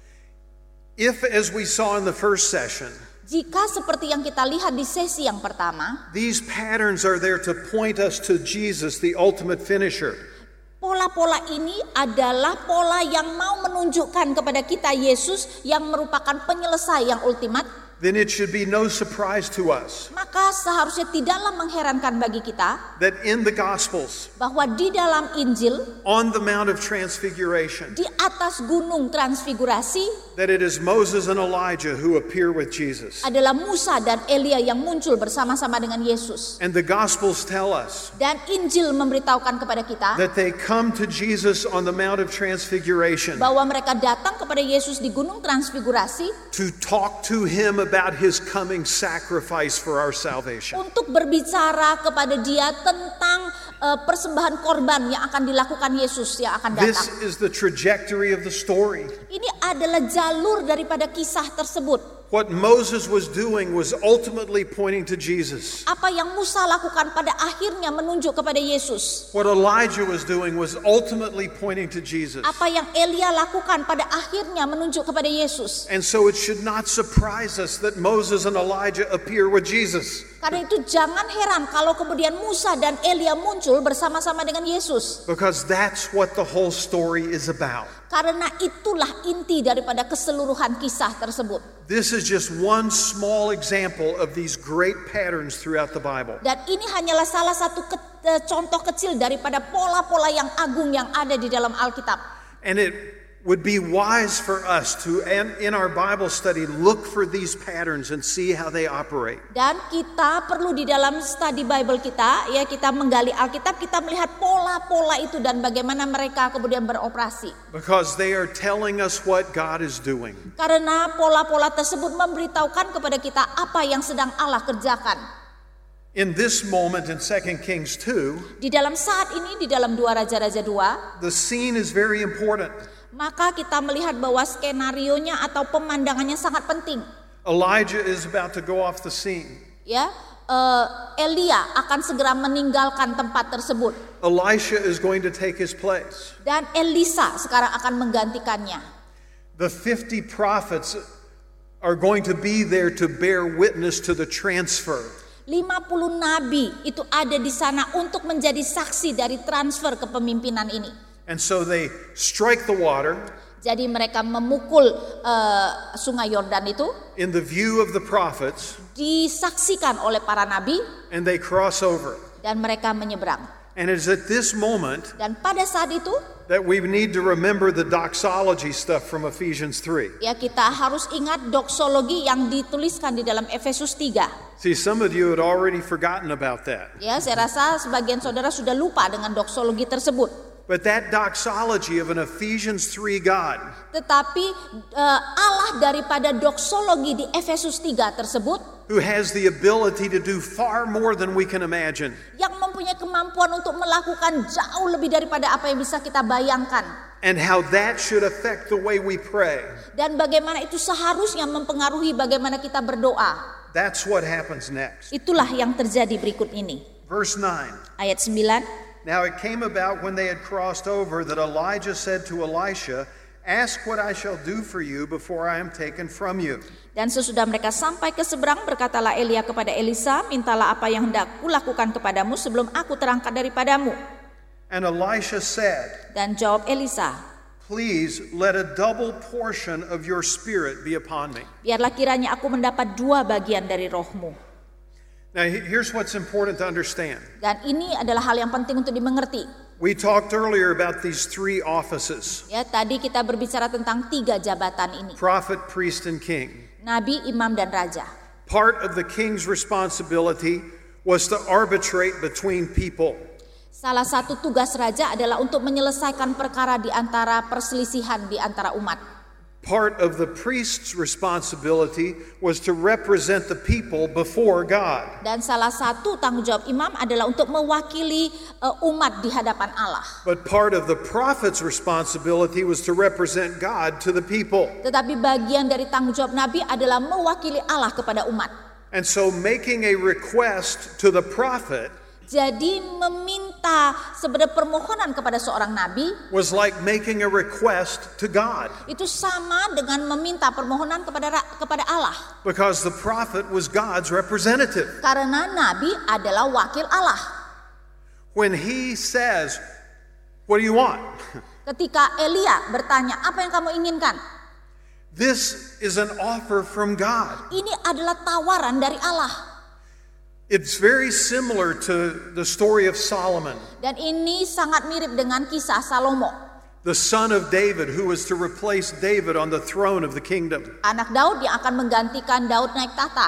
If, as we saw in the first session, jika seperti yang kita lihat di sesi yang pertama, these patterns are there to point us to Jesus, the ultimate finisher. Pola-pola ini adalah pola yang mau menunjukkan kepada kita Yesus yang merupakan penyelesai yang ultimat. Then it should be no surprise to us Maka seharusnya tidaklah mengherankan bagi kita that in the Gospels, bahwa di dalam Injil, on the Mount of Transfiguration, di atas gunung transfigurasi, that it is Moses and Elijah who appear with Jesus. adalah Musa dan Elia yang muncul bersama-sama dengan Yesus. And the Gospels tell us Dan Injil memberitahukan kepada kita that they come to Jesus on the Mount of Transfiguration bahwa mereka datang kepada Yesus di gunung transfigurasi to talk to him about his coming sacrifice for our salvation. untuk berbicara kepada dia tentang uh, persembahan korban yang akan dilakukan Yesus yang akan datang. This is the trajectory of the story. Ini adalah jalur daripada kisah tersebut. What Moses was doing was ultimately pointing to Jesus. Apa yang Musa lakukan pada akhirnya menunjuk kepada Yesus. What Elijah was doing was ultimately pointing to Jesus. Apa yang Elia lakukan pada akhirnya menunjuk kepada Yesus. And so it should not surprise us that Moses and Elijah appear with Jesus. Karena itu jangan heran kalau kemudian Musa dan Elia muncul bersama-sama dengan Yesus. Because that's what the whole story is about. Karena itulah inti daripada keseluruhan kisah tersebut. This is just one small example of these great patterns throughout the Bible. Dan ini hanyalah salah satu ke- contoh kecil daripada pola-pola yang agung yang ada di dalam Alkitab. And it would be wise for us to, and in our Bible study, look for these patterns and see how they operate. Dan kita perlu di dalam study Bible kita, ya kita menggali Alkitab, kita melihat pola-pola itu dan bagaimana mereka kemudian beroperasi. Because they are telling us what God is doing. Karena pola-pola tersebut memberitahukan kepada kita apa yang sedang Allah kerjakan. In this moment in Second Kings two, Di dalam saat ini, di dalam dua Raja-Raja dua, the scene is very important. maka kita melihat bahwa skenarionya atau pemandangannya sangat penting. Elijah is about to go off the scene. Ya, uh, Elia akan segera meninggalkan tempat tersebut. Elisha is going to take his place. Dan Elisa sekarang akan menggantikannya. The fifty prophets are going to be there to bear witness to the transfer. lima puluh nabi itu ada di sana untuk menjadi saksi dari transfer kepemimpinan ini. And so they strike the water. Jadi mereka memukul uh, sungai Yordan itu. In the view of the prophets. Disaksikan oleh para nabi. And they cross over. Dan mereka menyeberang. And it's at this moment. Dan pada saat itu. That we need to remember the doxology stuff from Ephesians three. Ya, kita harus ingat doksologi yang dituliskan di dalam Efesus tiga. See, some of you had already forgotten about that. Ya, saya rasa sebagian saudara sudah lupa dengan doksologi tersebut. But that doxology of an Ephesians three God. Tetapi uh, Allah daripada doksologi di Efesus tiga tersebut, who has the ability to do far more than we can imagine. Yang mempunyai kemampuan untuk melakukan jauh lebih daripada apa yang bisa kita bayangkan. And how that should affect the way we pray. Dan bagaimana itu seharusnya mempengaruhi bagaimana kita berdoa. That's what happens next. Itulah yang terjadi berikut ini. Verse nine. Ayat sembilan. Now it came about when they had crossed over that Elijah said to Elisha, "Ask what I shall do for you before I am taken from you." Dan sesudah mereka sampai ke seberang, berkatalah Elia kepada Elisa, "Mintalah apa yang hendak kulakukan kepadamu sebelum aku terangkat daripadamu." And Elisha said, dan jawab Elisa, "Please let a double portion of your spirit be upon me." Biarlah kiranya aku mendapat dua bagian dari rohmu. Now here's what's important to understand. Dan ini adalah hal yang penting untuk dimengerti. We talked earlier about these three offices. Ya, tadi kita berbicara tentang tiga jabatan ini. Prophet, priest, and king. Nabi, imam, dan raja. Part of the king's responsibility was to arbitrate between people. Salah satu tugas raja adalah untuk menyelesaikan perkara di antara perselisihan di antara umat. Part of the priest's responsibility was to represent the people before God. Dan salah satu tanggung jawab imam adalah untuk mewakili uh, umat di hadapan Allah. But part of the prophet's responsibility was to represent God to the people. Tetapi bagian dari tanggung jawab nabi adalah mewakili Allah kepada umat. And so making a request to the prophet jadi meminta sebenarnya permohonan kepada seorang nabi was like making a request to God. Itu sama dengan meminta permohonan kepada kepada Allah. Because the prophet was God's representative. Karena nabi adalah wakil Allah. When he says, "What do you want?" Ketika Elia bertanya, "Apa yang kamu inginkan?" This is an offer from God. Ini adalah tawaran dari Allah. It's very similar to the story of Solomon. Dan ini sangat mirip dengan kisah Salomo. The son of David who was to replace David on the throne of the kingdom. Anak Daud yang akan menggantikan Daud naik tahta.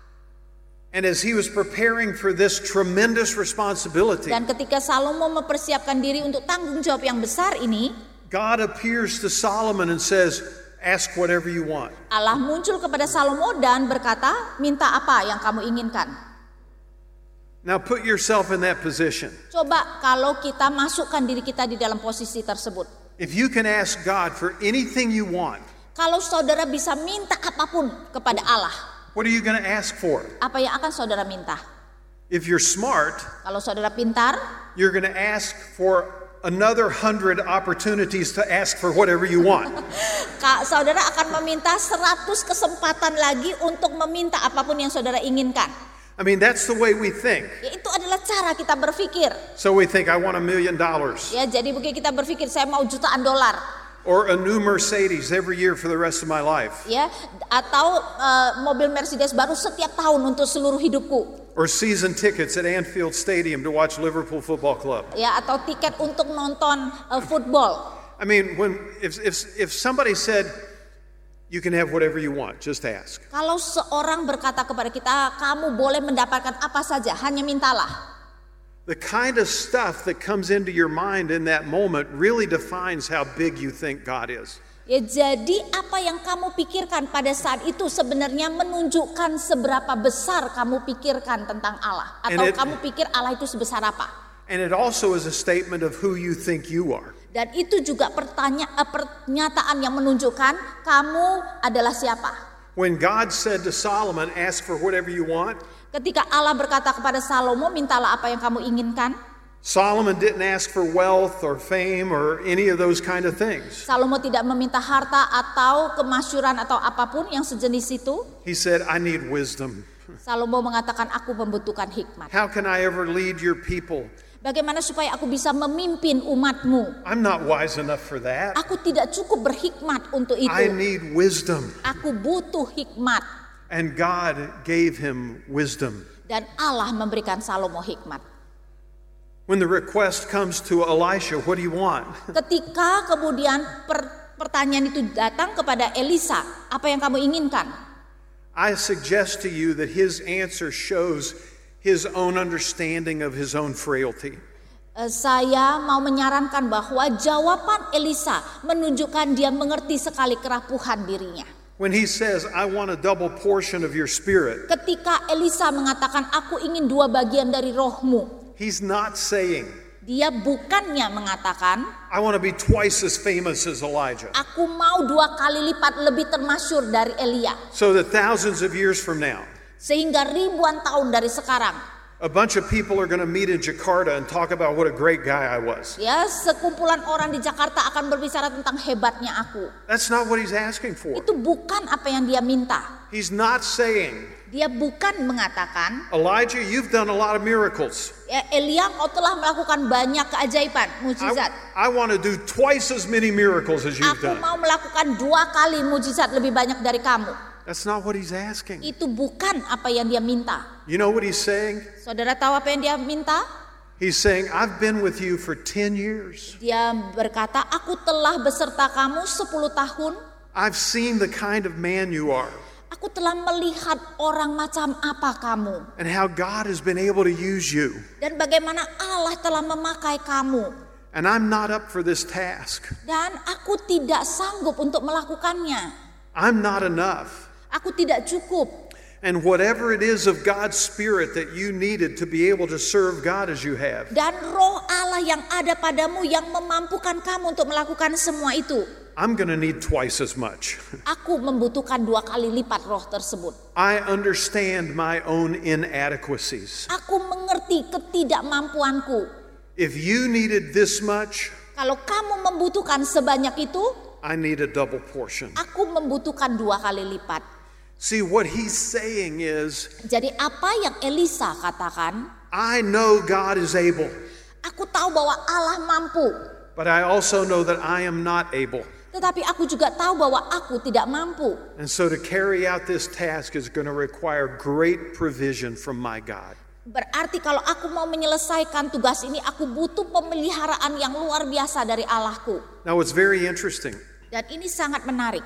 And as he was preparing for this tremendous responsibility. Dan ketika Salomo mempersiapkan diri untuk tanggung jawab yang besar ini, God appears to Solomon and says, "Ask whatever you want." Allah muncul kepada Salomo dan berkata, "Minta apa yang kamu inginkan." Now put yourself in that position. Coba kalau kita masukkan diri kita di dalam posisi tersebut. If you can ask God for anything you want. Kalau saudara bisa minta apapun kepada Allah, what are you going to ask for? apa yang akan saudara minta? If you're smart, Kalau saudara pintar, you're going to ask for another hundred opportunities to ask for whatever you want. Kak, saudara akan meminta seratus kesempatan lagi untuk meminta apapun yang saudara inginkan. I mean, that's the way we think. Ya, itu adalah cara kita berpikir. So we think, I want a million dollars. Ya, jadi mungkin kita berpikir saya mau jutaan dolar. Or a new Mercedes every year for the rest of my life. Ya, atau uh, mobil Mercedes baru setiap tahun untuk seluruh hidupku. Or season tickets at Anfield Stadium to watch Liverpool Football Club. Ya, atau tiket untuk nonton uh, football. I mean, when if if if somebody said, you can have whatever you want, just ask. Kalau seorang berkata kepada kita, kamu boleh mendapatkan apa saja, hanya mintalah. The kind of stuff that comes into your mind in that moment really defines how big you think God is. Ya, jadi apa yang kamu pikirkan pada saat itu sebenarnya menunjukkan seberapa besar kamu pikirkan tentang Allah. Atau it, kamu pikir Allah itu sebesar apa. And it also is a statement of who you think you are. Dan itu juga pertanya, pernyataan yang menunjukkan kamu adalah siapa. When God said to Solomon, ask for whatever you want. Ketika Allah berkata kepada Salomo, mintalah apa yang kamu inginkan. Solomon didn't ask for wealth or fame or any of those kind of things. Salomo tidak meminta harta atau kemasyuran atau apapun yang sejenis itu. He said, I need wisdom. Salomo mengatakan, aku membutuhkan hikmat. How can I ever lead your people? Bagaimana supaya aku bisa memimpin umatmu? I'm not wise enough for that. Aku tidak cukup berhikmat untuk itu. I need wisdom. Aku butuh hikmat. And God gave him wisdom. Dan Allah memberikan Salomo hikmat. When the request comes to Elisha, what do you want? Ketika kemudian per, pertanyaan itu datang kepada Elisa, apa yang kamu inginkan? I suggest to you that his answer shows his own understanding of his own frailty. Uh, saya mau menyarankan bahwa jawaban Elisa menunjukkan dia mengerti sekali kerapuhan dirinya. When he says, I want a double portion of your spirit. Ketika Elisa mengatakan, aku ingin dua bagian dari rohmu. He's not saying, dia bukannya mengatakan, I want to be twice as famous as Elijah. Aku mau dua kali lipat lebih termasyhur dari Elia. So that thousands of years from now, sehingga ribuan tahun dari sekarang, a bunch of people are going to meet in Jakarta and talk about what a great guy I was. Ya, sekumpulan orang di Jakarta akan berbicara tentang hebatnya aku. That's not what he's asking for. Itu bukan apa yang dia minta. He's not saying, dia bukan mengatakan, Elijah, you've done a lot of miracles. Ya, Elia, kau telah melakukan banyak keajaiban, mujizat. I, I want to do twice as many miracles as you've Aku done. mau melakukan dua kali mujizat lebih banyak dari kamu. That's not what he's asking. Itu bukan apa yang dia minta. You know what he's saying? Saudara tahu apa yang dia minta? He's saying, I've been with you for ten years. Dia berkata, aku telah beserta kamu sepuluh tahun. I've seen the kind of man you are. Aku telah melihat orang macam apa kamu. And how God has been able to use you. Dan bagaimana Allah telah memakai kamu. And I'm not up for this task. Dan aku tidak sanggup untuk melakukannya. I'm not enough. Aku tidak cukup. And whatever it is of God's Spirit that you needed to be able to serve God as you have. Dan roh Allah yang ada padamu yang memampukan kamu untuk melakukan semua itu. I'm going to need twice as much. Aku membutuhkan dua kali lipat roh tersebut. I understand my own inadequacies. Aku mengerti ketidakmampuanku. If you needed this much, kalau kamu membutuhkan sebanyak itu, I need a double portion. Aku membutuhkan dua kali lipat. See, what he's saying is, jadi apa yang Elisa katakan, I know God is able. Aku tahu bahwa Allah mampu. But I also know that I am not able. Tetapi aku juga tahu bahwa aku tidak mampu. And so to carry out this task is going to require great provision from my God. Berarti kalau aku mau menyelesaikan tugas ini, aku butuh pemeliharaan yang luar biasa dari Allahku. Now it's very interesting. Dan ini sangat menarik.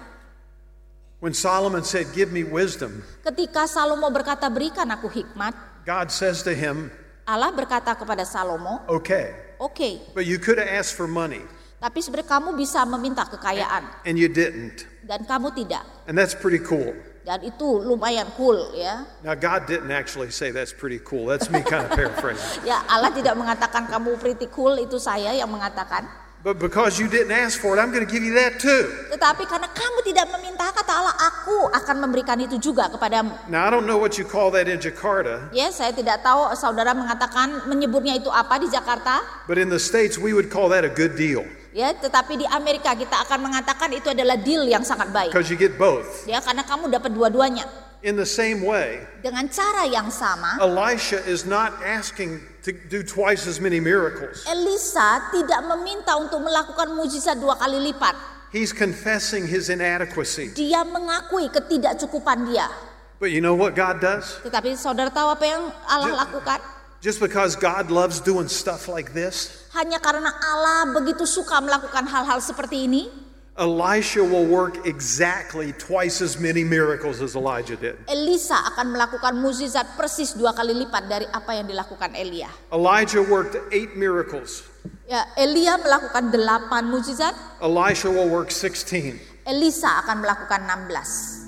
When Solomon said, give me wisdom. Ketika Salomo berkata, berikan aku hikmat. God says to him, Allah berkata kepada Salomo, okay. Okay. But you could have asked for money. Tapi sebenarnya kamu bisa meminta kekayaan. And you didn't. Dan kamu tidak. And that's pretty cool. Dan itu lumayan cool, ya. Now God didn't actually say that's pretty cool. That's me kind of paraphrasing. Ya, Allah tidak mengatakan kamu pretty cool, itu saya yang mengatakan. But because you didn't ask for it, I'm going to give you that too. Tetapi karena kamu tidak meminta, kata Allah, aku akan memberikan itu juga kepadamu. Now, I don't know what you call that in Jakarta. Ya, saya tidak tahu saudara mengatakan menyebutnya itu apa di Jakarta. But in the States, we would call that a good deal. Ya, tetapi di Amerika kita akan mengatakan itu adalah deal yang sangat baik. Because you get both. Ya, karena kamu dapat dua-duanya. In the same way, dengan cara yang sama, Elisha is not asking to do twice as many miracles. Elisa tidak meminta untuk melakukan mujizat dua kali lipat. He's confessing his inadequacy. Dia mengakui ketidakcukupan dia. But you know what God does? Tetapi saudara tahu apa yang Allah lakukan? Just because God loves doing stuff like this, hanya karena Allah begitu suka melakukan hal-hal seperti ini, Elisha will work exactly twice as many miracles as Elijah did. Elisa akan melakukan mukjizat persis dua kali lipat dari apa yang dilakukan Elia. Elijah worked eight miracles. Ya, Elia melakukan delapan mukjizat. Elisha will work sixteen. Elisa akan melakukan enam belas.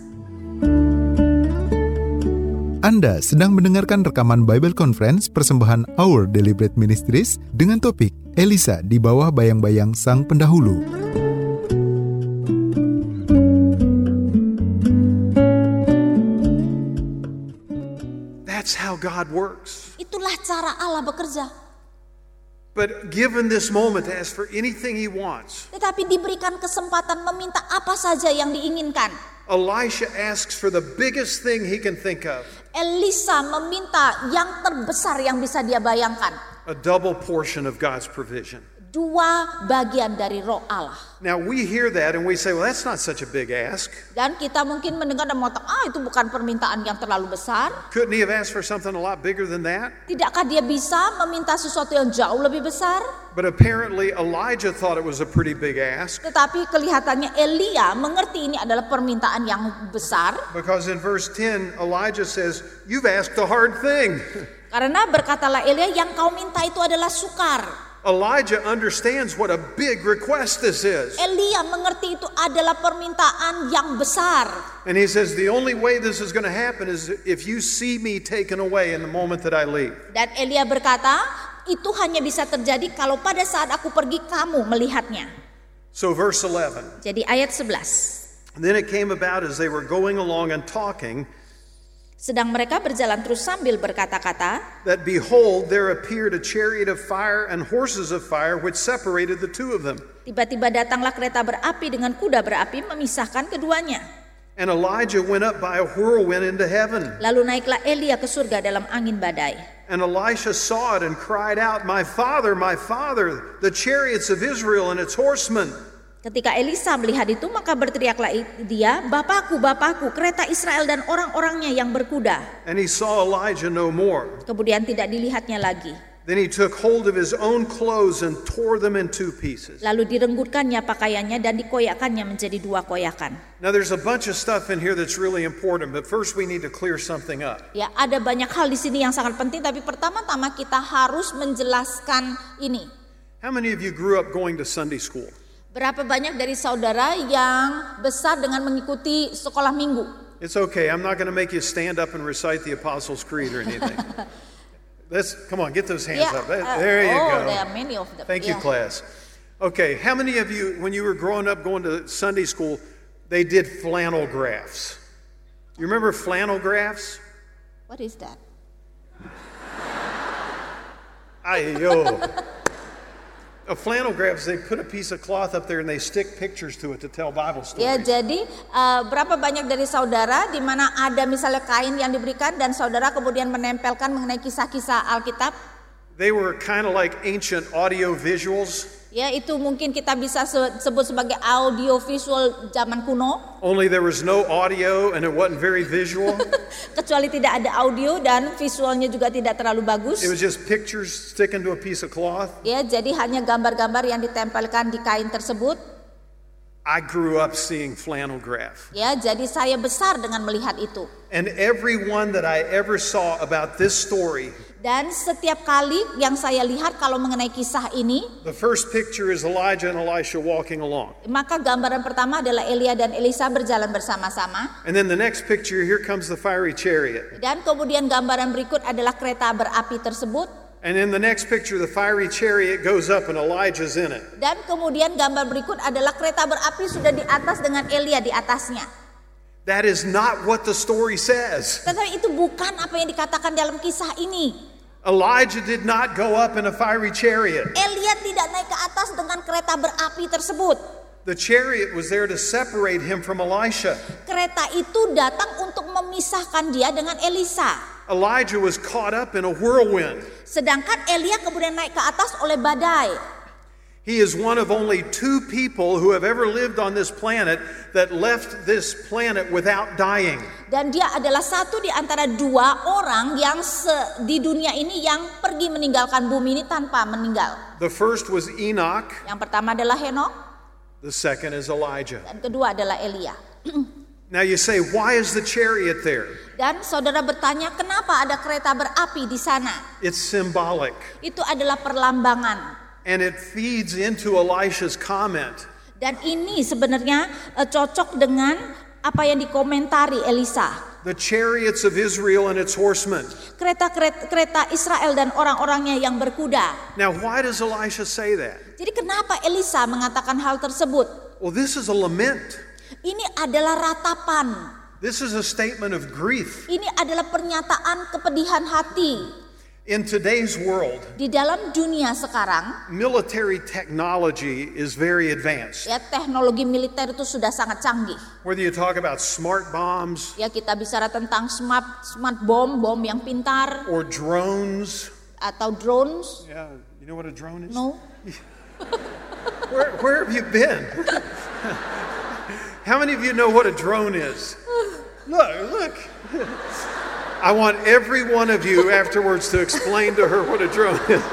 Anda sedang mendengarkan rekaman Bible Conference persembahan Our Deliberate Ministries dengan topik Elisa di bawah bayang-bayang sang pendahulu. That's how God works. Itulah cara Allah bekerja. But given this moment to ask for anything he wants, tetapi diberikan kesempatan meminta apa saja yang diinginkan. Elisha asks for the biggest thing he can think of. Elisa meminta yang terbesar yang bisa dia bayangkan. A double portion of God's provision. Dua bagian dari roh Allah. Now we hear that and we say, well, that's not such a big ask. Dan kita mungkin mendengar dan mengatakan, ah itu bukan permintaan yang terlalu besar. Couldn't he have asked for something a lot bigger than that? Tidakkah dia bisa meminta sesuatu yang jauh lebih besar? But apparently Elijah thought it was a pretty big ask. Tetapi kelihatannya Elia mengerti ini adalah permintaan yang besar. Because in verse ten, Elijah says, you've asked a hard thing. Karena berkatalah Elia, yang kau minta itu adalah sukar. Elijah understands what a big request this is. Elia mengerti itu adalah permintaan yang besar. And he says, the only way this is going to happen is if you see me taken away in the moment that I leave. Dan Elia berkata, itu hanya bisa terjadi kalau pada saat aku pergi kamu melihatnya. So verse eleven. Jadi ayat sebelas. And then it came about as they were going along and talking, sedang mereka berjalan terus sambil berkata-kata, that behold, there appeared a chariot of fire and horses of fire which separated the two of them. Tiba-tiba datanglah kereta berapi dengan kuda berapi memisahkan keduanya. And Elijah went up by a whirlwind into heaven. Lalu naiklah Elia ke surga dalam angin badai. And Elisha saw it and cried out, my father, my father, the chariots of Israel and its horsemen. Ketika Elisa melihat itu, maka berteriaklah dia, Bapakku, Bapakku, kereta Israel dan orang-orangnya yang berkuda. And he saw Elijah no more. Kemudian tidak dilihatnya lagi. Then he took hold of his own clothes and tore them in two pieces. Lalu direnggutkannya pakaiannya dan dikoyakkannya menjadi dua koyakan. Now there's a bunch of stuff in here that's really important, but first we need to clear something up. Ya, ada banyak hal di sini yang sangat penting, tapi pertama-tama kita harus menjelaskan ini. How many of you grew up going to Sunday school? Berapa banyak dari saudara yang besar dengan mengikuti sekolah minggu? It's okay. I'm not going to make you stand up and recite the Apostles' Creed or anything. Let's come on, get those hands yeah, up. uh, There you oh, go. There are many of them. Thank you, yeah. class. Okay, how many of you, when you were growing up going to Sunday school, they did flannel graphs? You remember flannel graphs? What is that? Ayo. A flannel graph is they put a piece of cloth up there and they stick pictures to it to tell Bible stories. Ya, jadi uh, berapa banyak dari saudara di mana ada misalnya kain yang diberikan dan saudara kemudian menempelkan mengenai kisah-kisah Alkitab? They were kind of like ancient audio visuals. Ya, itu mungkin kita bisa sebut sebagai audio visual zaman kuno. Only there was no audio and it wasn't very visual. Kecuali tidak ada audio dan visualnya juga tidak terlalu bagus. It was just pictures sticking to a piece of cloth. Ya, jadi hanya gambar-gambar yang ditempelkan di kain tersebut. I grew up seeing flannel graph. Ya, jadi saya besar dengan melihat itu. And every one that I ever saw about this story, dan setiap kali yang saya lihat kalau mengenai kisah ini, the first picture is Elijah and Elisha walking along. Maka gambaran pertama adalah Elia dan Elisa berjalan bersama-sama. And then the next picture, here comes the fiery chariot. Dan kemudian gambaran berikut adalah kereta berapi tersebut. And in the next picture, the fiery chariot goes up and Elijah's in it. Dan kemudian gambar berikut adalah kereta berapi sudah di atas dengan Elia di atasnya. That is not what the story says. Tetapi itu bukan apa yang dikatakan dalam kisah ini. Elijah did not go up in a fiery chariot. Elia tidak naik ke atas dengan kereta berapi tersebut. The chariot was there to separate him from Elisha. Kereta itu datang untuk memisahkan dia dengan Elisa. Elijah was caught up in a whirlwind. Sedangkan Elia kemudian naik ke atas oleh badai. He is one of only two people who have ever lived on this planet that left this planet without dying. Dan dia adalah satu di antara dua orang yang se- di dunia ini yang pergi meninggalkan bumi ini tanpa meninggal. The first was Enoch. Yang pertama adalah Henok, The second is Elijah. dan kedua adalah Elia. Now you say, why is the chariot there? Dan saudara bertanya, kenapa ada kereta berapi di sana? It's symbolic. Itu adalah perlambangan. And it feeds into Elisha's comment. Dan ini sebenarnya uh, cocok dengan apa yang dikomentari Elisa. The chariots of Israel and its horsemen. Kereta-kereta kereta Israel dan orang-orangnya yang berkuda. Now why does Elisha say that? Jadi kenapa Elisa mengatakan hal tersebut? Well, this is a lament. Ini adalah ratapan. This is a statement of grief. Ini adalah pernyataan kepedihan hati. In today's world, Di dalam dunia sekarang, military technology is very advanced. ya teknologi militer itu sudah sangat canggih. Whether you talk about smart bombs Ya kita bicara tentang smart smart bomb, bom yang pintar or drones. atau drones. Yeah, you know what a drone is? No. Where, where have you been? How many of you know what a drone is? Look, look. I want every one of you afterwards to explain to her what a drone is.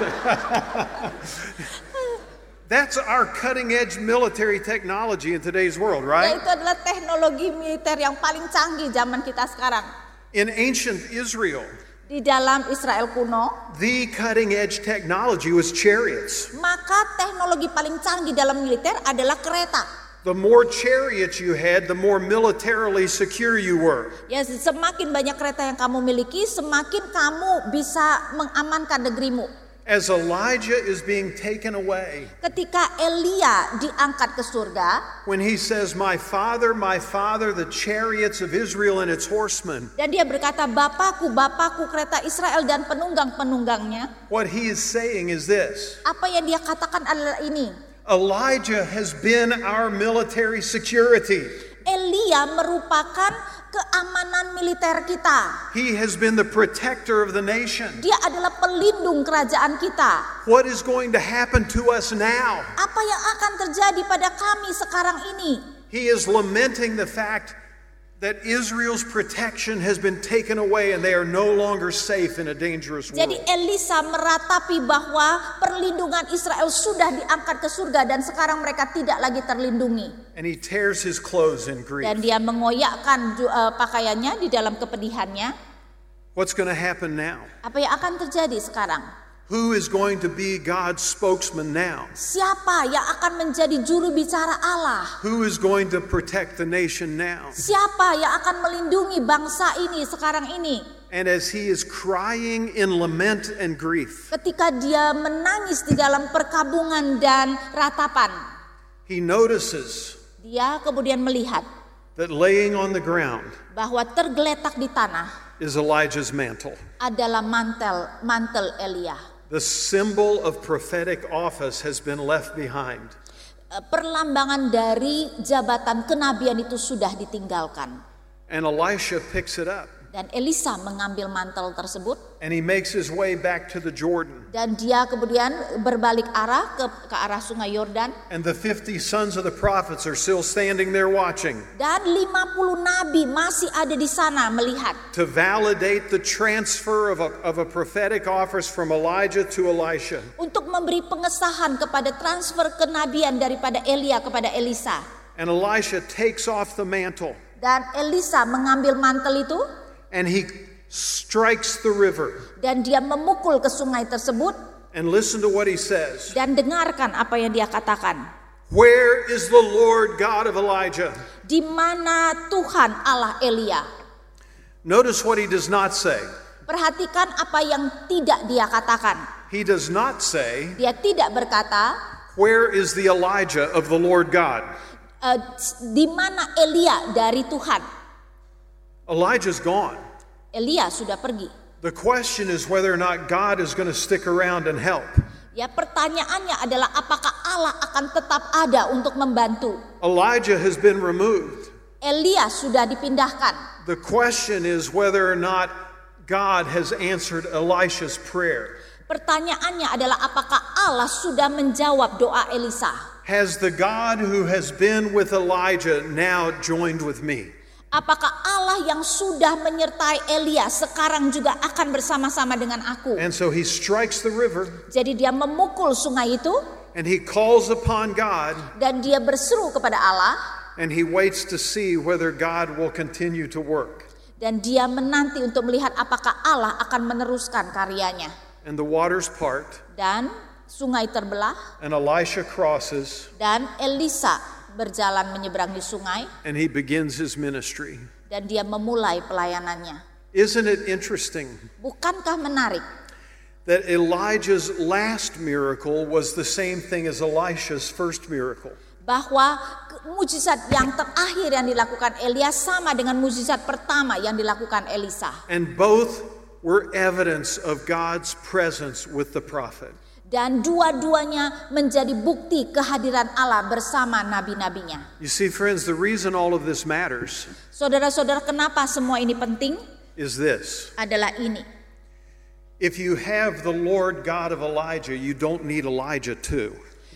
That's our cutting edge military technology in today's world, Ya right? itu adalah teknologi militer yang paling canggih zaman kita sekarang. In ancient Israel, Di dalam Israel kuno, the cutting edge technology was chariots. maka teknologi paling canggih dalam militer adalah kereta. The more chariots you had, the more militarily secure you were. Ya, semakin banyak kereta yang kamu miliki, semakin kamu bisa mengamankan negerimu. As Elijah is being taken away, Ketika Elia diangkat ke surga, when he says, "My father, my father, the chariots of Israel and its horsemen," dan dia berkata, Bapakku, Bapakku, kereta Israel dan penunggang-penunggangnya. what he is saying is this: Apa yang dia katakan adalah ini. Elijah has been our military security. Elia merupakan keamanan militer kita. He has been the protector of the nation. Dia adalah pelindung kerajaan kita. What is going to happen to us now? Apa yang akan terjadi pada kami sekarang ini? He is lamenting the fact that Israel's protection has been taken away and they are no longer safe in a dangerous Jadi world. Elisa meratapi bahwa perlindungan Israel sudah diangkat ke surga dan sekarang mereka tidak lagi terlindungi. And he tears his clothes in grief. Dan dia mengoyakkan uh, pakaiannya di dalam kepedihannya. What's going to happen now? Apa yang akan terjadi sekarang? Who is going to be God's spokesman now? Siapa yang akan menjadi juru bicara Allah? Who is going to protect the nation now? Siapa yang akan melindungi bangsa ini sekarang ini? And as he is crying in lament and grief, Ketika dia menangis di dalam perkabungan dan ratapan, he notices dia kemudian melihat that laying on the ground bahwa tergeletak di tanah is Elijah's mantle. adalah mantel mantel Elia. The symbol of prophetic office has been left behind. Perlambangan dari jabatan kenabian itu sudah ditinggalkan. And Elisha picks it up. Dan Elisa mengambil mantel tersebut. And he makes his way back to the Jordan. Dan dia kemudian berbalik arah ke, ke arah sungai Yordan. And the fifty sons of the prophets are still standing there watching. Dan lima puluh nabi masih ada di sana melihat. To validate the transfer of a, of a prophetic office from Elijah to Elisha. Untuk memberi pengesahan kepada transfer kenabian daripada Elia kepada Elisa. And Elisha takes off the mantle. Dan Elisa mengambil mantel itu. And he strikes the river. Dan dia memukul ke sungai tersebut. And listen to what he says. Dan dengarkan apa yang dia katakan. Where is the Lord God of Elijah? Di mana Tuhan Allah Elia? Notice what he does not say. Perhatikan apa yang tidak dia katakan. He does not say, dia tidak berkata, "Where is the Elijah of the Lord God?" Uh, di mana Elia dari Tuhan? Elijah's gone. Elia sudah pergi. The question is whether or not God is going to stick around and help. Ya, pertanyaannya adalah apakah Allah akan tetap ada untuk membantu? Elijah has been removed. Elia sudah dipindahkan. The question is whether or not God has answered Elisha's prayer. Pertanyaannya adalah apakah Allah sudah menjawab doa Elisa? Has the God who has been with Elijah now joined with me? Apakah Allah yang sudah menyertai Elia sekarang juga akan bersama-sama dengan aku? And so he strikes the river. Jadi dia memukul sungai itu. And he calls upon God. Dan dia berseru kepada Allah. And he waits to see whether God will continue to work. Dan dia menanti untuk melihat apakah Allah akan meneruskan karyanya. And the waters part. Dan sungai terbelah. And Elisha crosses. Dan Elisa berjalan menyeberangi sungai. And he begins his ministry. Dan dia memulai pelayanannya. Isn't it interesting? Bukankah menarik? That Elijah's last miracle was the same thing as Elisha's first miracle. Bahwa mujizat yang terakhir yang dilakukan Elia sama dengan mujizat pertama yang dilakukan Elisa. And both were evidence of God's presence with the prophet. Dan dua-duanya menjadi bukti kehadiran Allah bersama nabi-nabinya. You see, friends, the reason all of this matters, saudara-saudara, kenapa semua ini penting? Is this. Adalah ini. If you have the Lord God of Elijah, you don't need Elijah too.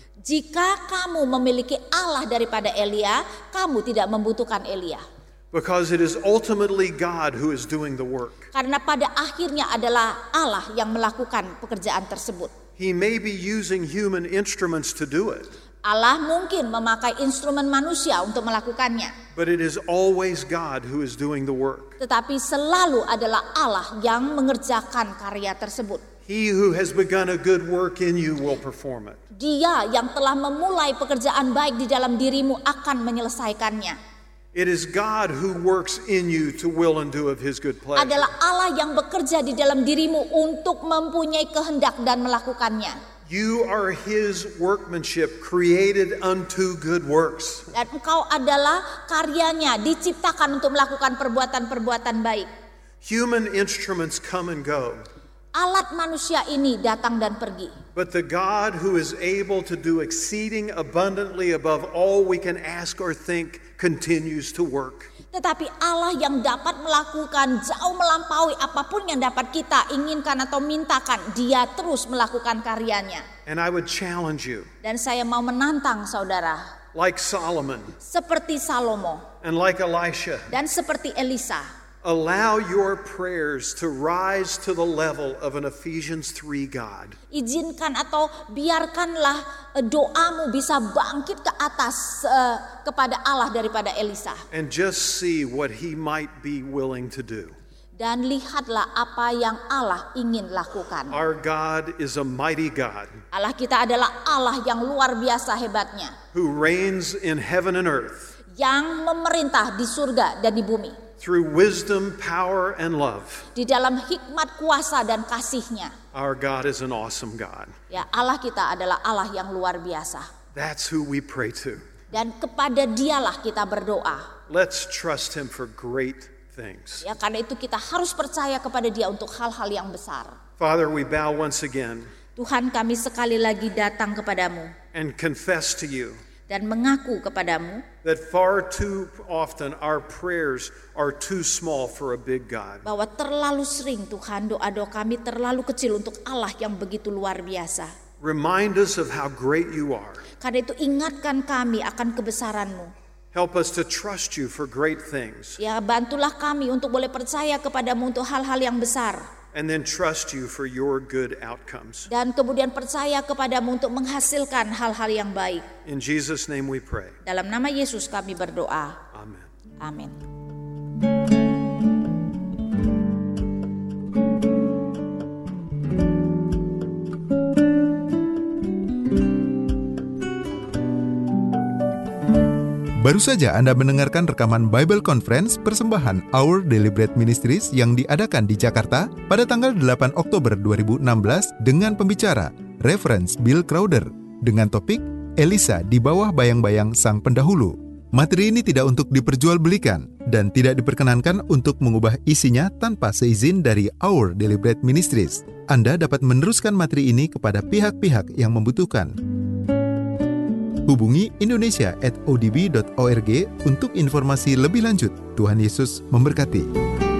Jika kamu memiliki Allah daripada Elia, kamu tidak membutuhkan Elia. Because it is ultimately God who is doing the work. Karena pada akhirnya adalah Allah yang melakukan pekerjaan tersebut. He may be using human instruments to do it. Allah mungkin memakai instrumen manusia untuk melakukannya. But it is always God who is doing the work. Tetapi selalu adalah Allah yang mengerjakan karya tersebut. He who has begun a good work in you will perform it. Dia yang telah memulai pekerjaan baik di dalam dirimu akan menyelesaikannya. It is God who works in you to will and do of his good pleasure. Adalah Allah yang bekerja di dalam dirimu untuk mempunyai kehendak dan melakukannya. You are his workmanship created unto good works. Dan engkau adalah karyanya diciptakan untuk melakukan perbuatan-perbuatan baik. Human instruments come and go. Alat manusia ini datang dan pergi. But the God who is able to do exceeding abundantly above all we can ask or think continues to work. Tetapi Allah yang dapat melakukan jauh melampaui apapun yang dapat kita inginkan atau mintakan, dia terus melakukan karyanya. And I would challenge you. Dan saya mau menantang saudara. Like Solomon. Seperti Salomo. And like Elisha. Dan seperti Elisa. Allow your prayers to rise to the level of an Ephesians three God. Izinkan atau biarkanlah doamu bisa bangkit ke atas uh, kepada Allah daripada Elisa. And just see what he might be willing to do. Dan lihatlah apa yang Allah ingin lakukan. Our God is a mighty God. Allah kita adalah Allah yang luar biasa hebatnya. Who reigns in heaven and earth. Yang memerintah di surga dan di bumi. Through wisdom, power, and love. Di dalam hikmat, kuasa, dan kasih-Nya. Our God is an awesome God. Ya, Allah kita adalah Allah yang luar biasa. That's who we pray to. Dan kepada Dialah kita berdoa. Let's trust him for great things. Ya, karena itu kita harus percaya kepada Dia untuk hal-hal yang besar. Father, we bow once again. Tuhan, kami sekali lagi datang kepadamu. And confess to you. Dan mengaku kepadamu that far too often our prayers are too small for a big God. Bahwa terlalu sering Tuhan doa-doa kami terlalu kecil untuk Allah yang begitu luar biasa. Remind us of how great you are. Karena itu ingatkan kami akan kebesaran-Mu. Help us to trust you for great things. Ya, bantulah kami untuk boleh percaya kepadamu untuk hal-hal yang besar. And then trust you for your good outcomes. Dan kemudian percaya kepadamu untuk menghasilkan hal-hal yang baik. In Jesus' name we pray. Dalam nama Yesus kami berdoa. Amen. Amin. Baru saja Anda mendengarkan rekaman Bible Conference persembahan Our Daily Bread Ministries yang diadakan di Jakarta pada tanggal delapan Oktober dua ribu enam belas dengan pembicara Reverend Bill Crowder dengan topik Elisa di bawah bayang-bayang sang pendahulu. Materi ini tidak untuk diperjualbelikan dan tidak diperkenankan untuk mengubah isinya tanpa seizin dari Our Daily Bread Ministries. Anda dapat meneruskan materi ini kepada pihak-pihak yang membutuhkan. Hubungi indonesia at o d b dot org untuk informasi lebih lanjut. Tuhan Yesus memberkati.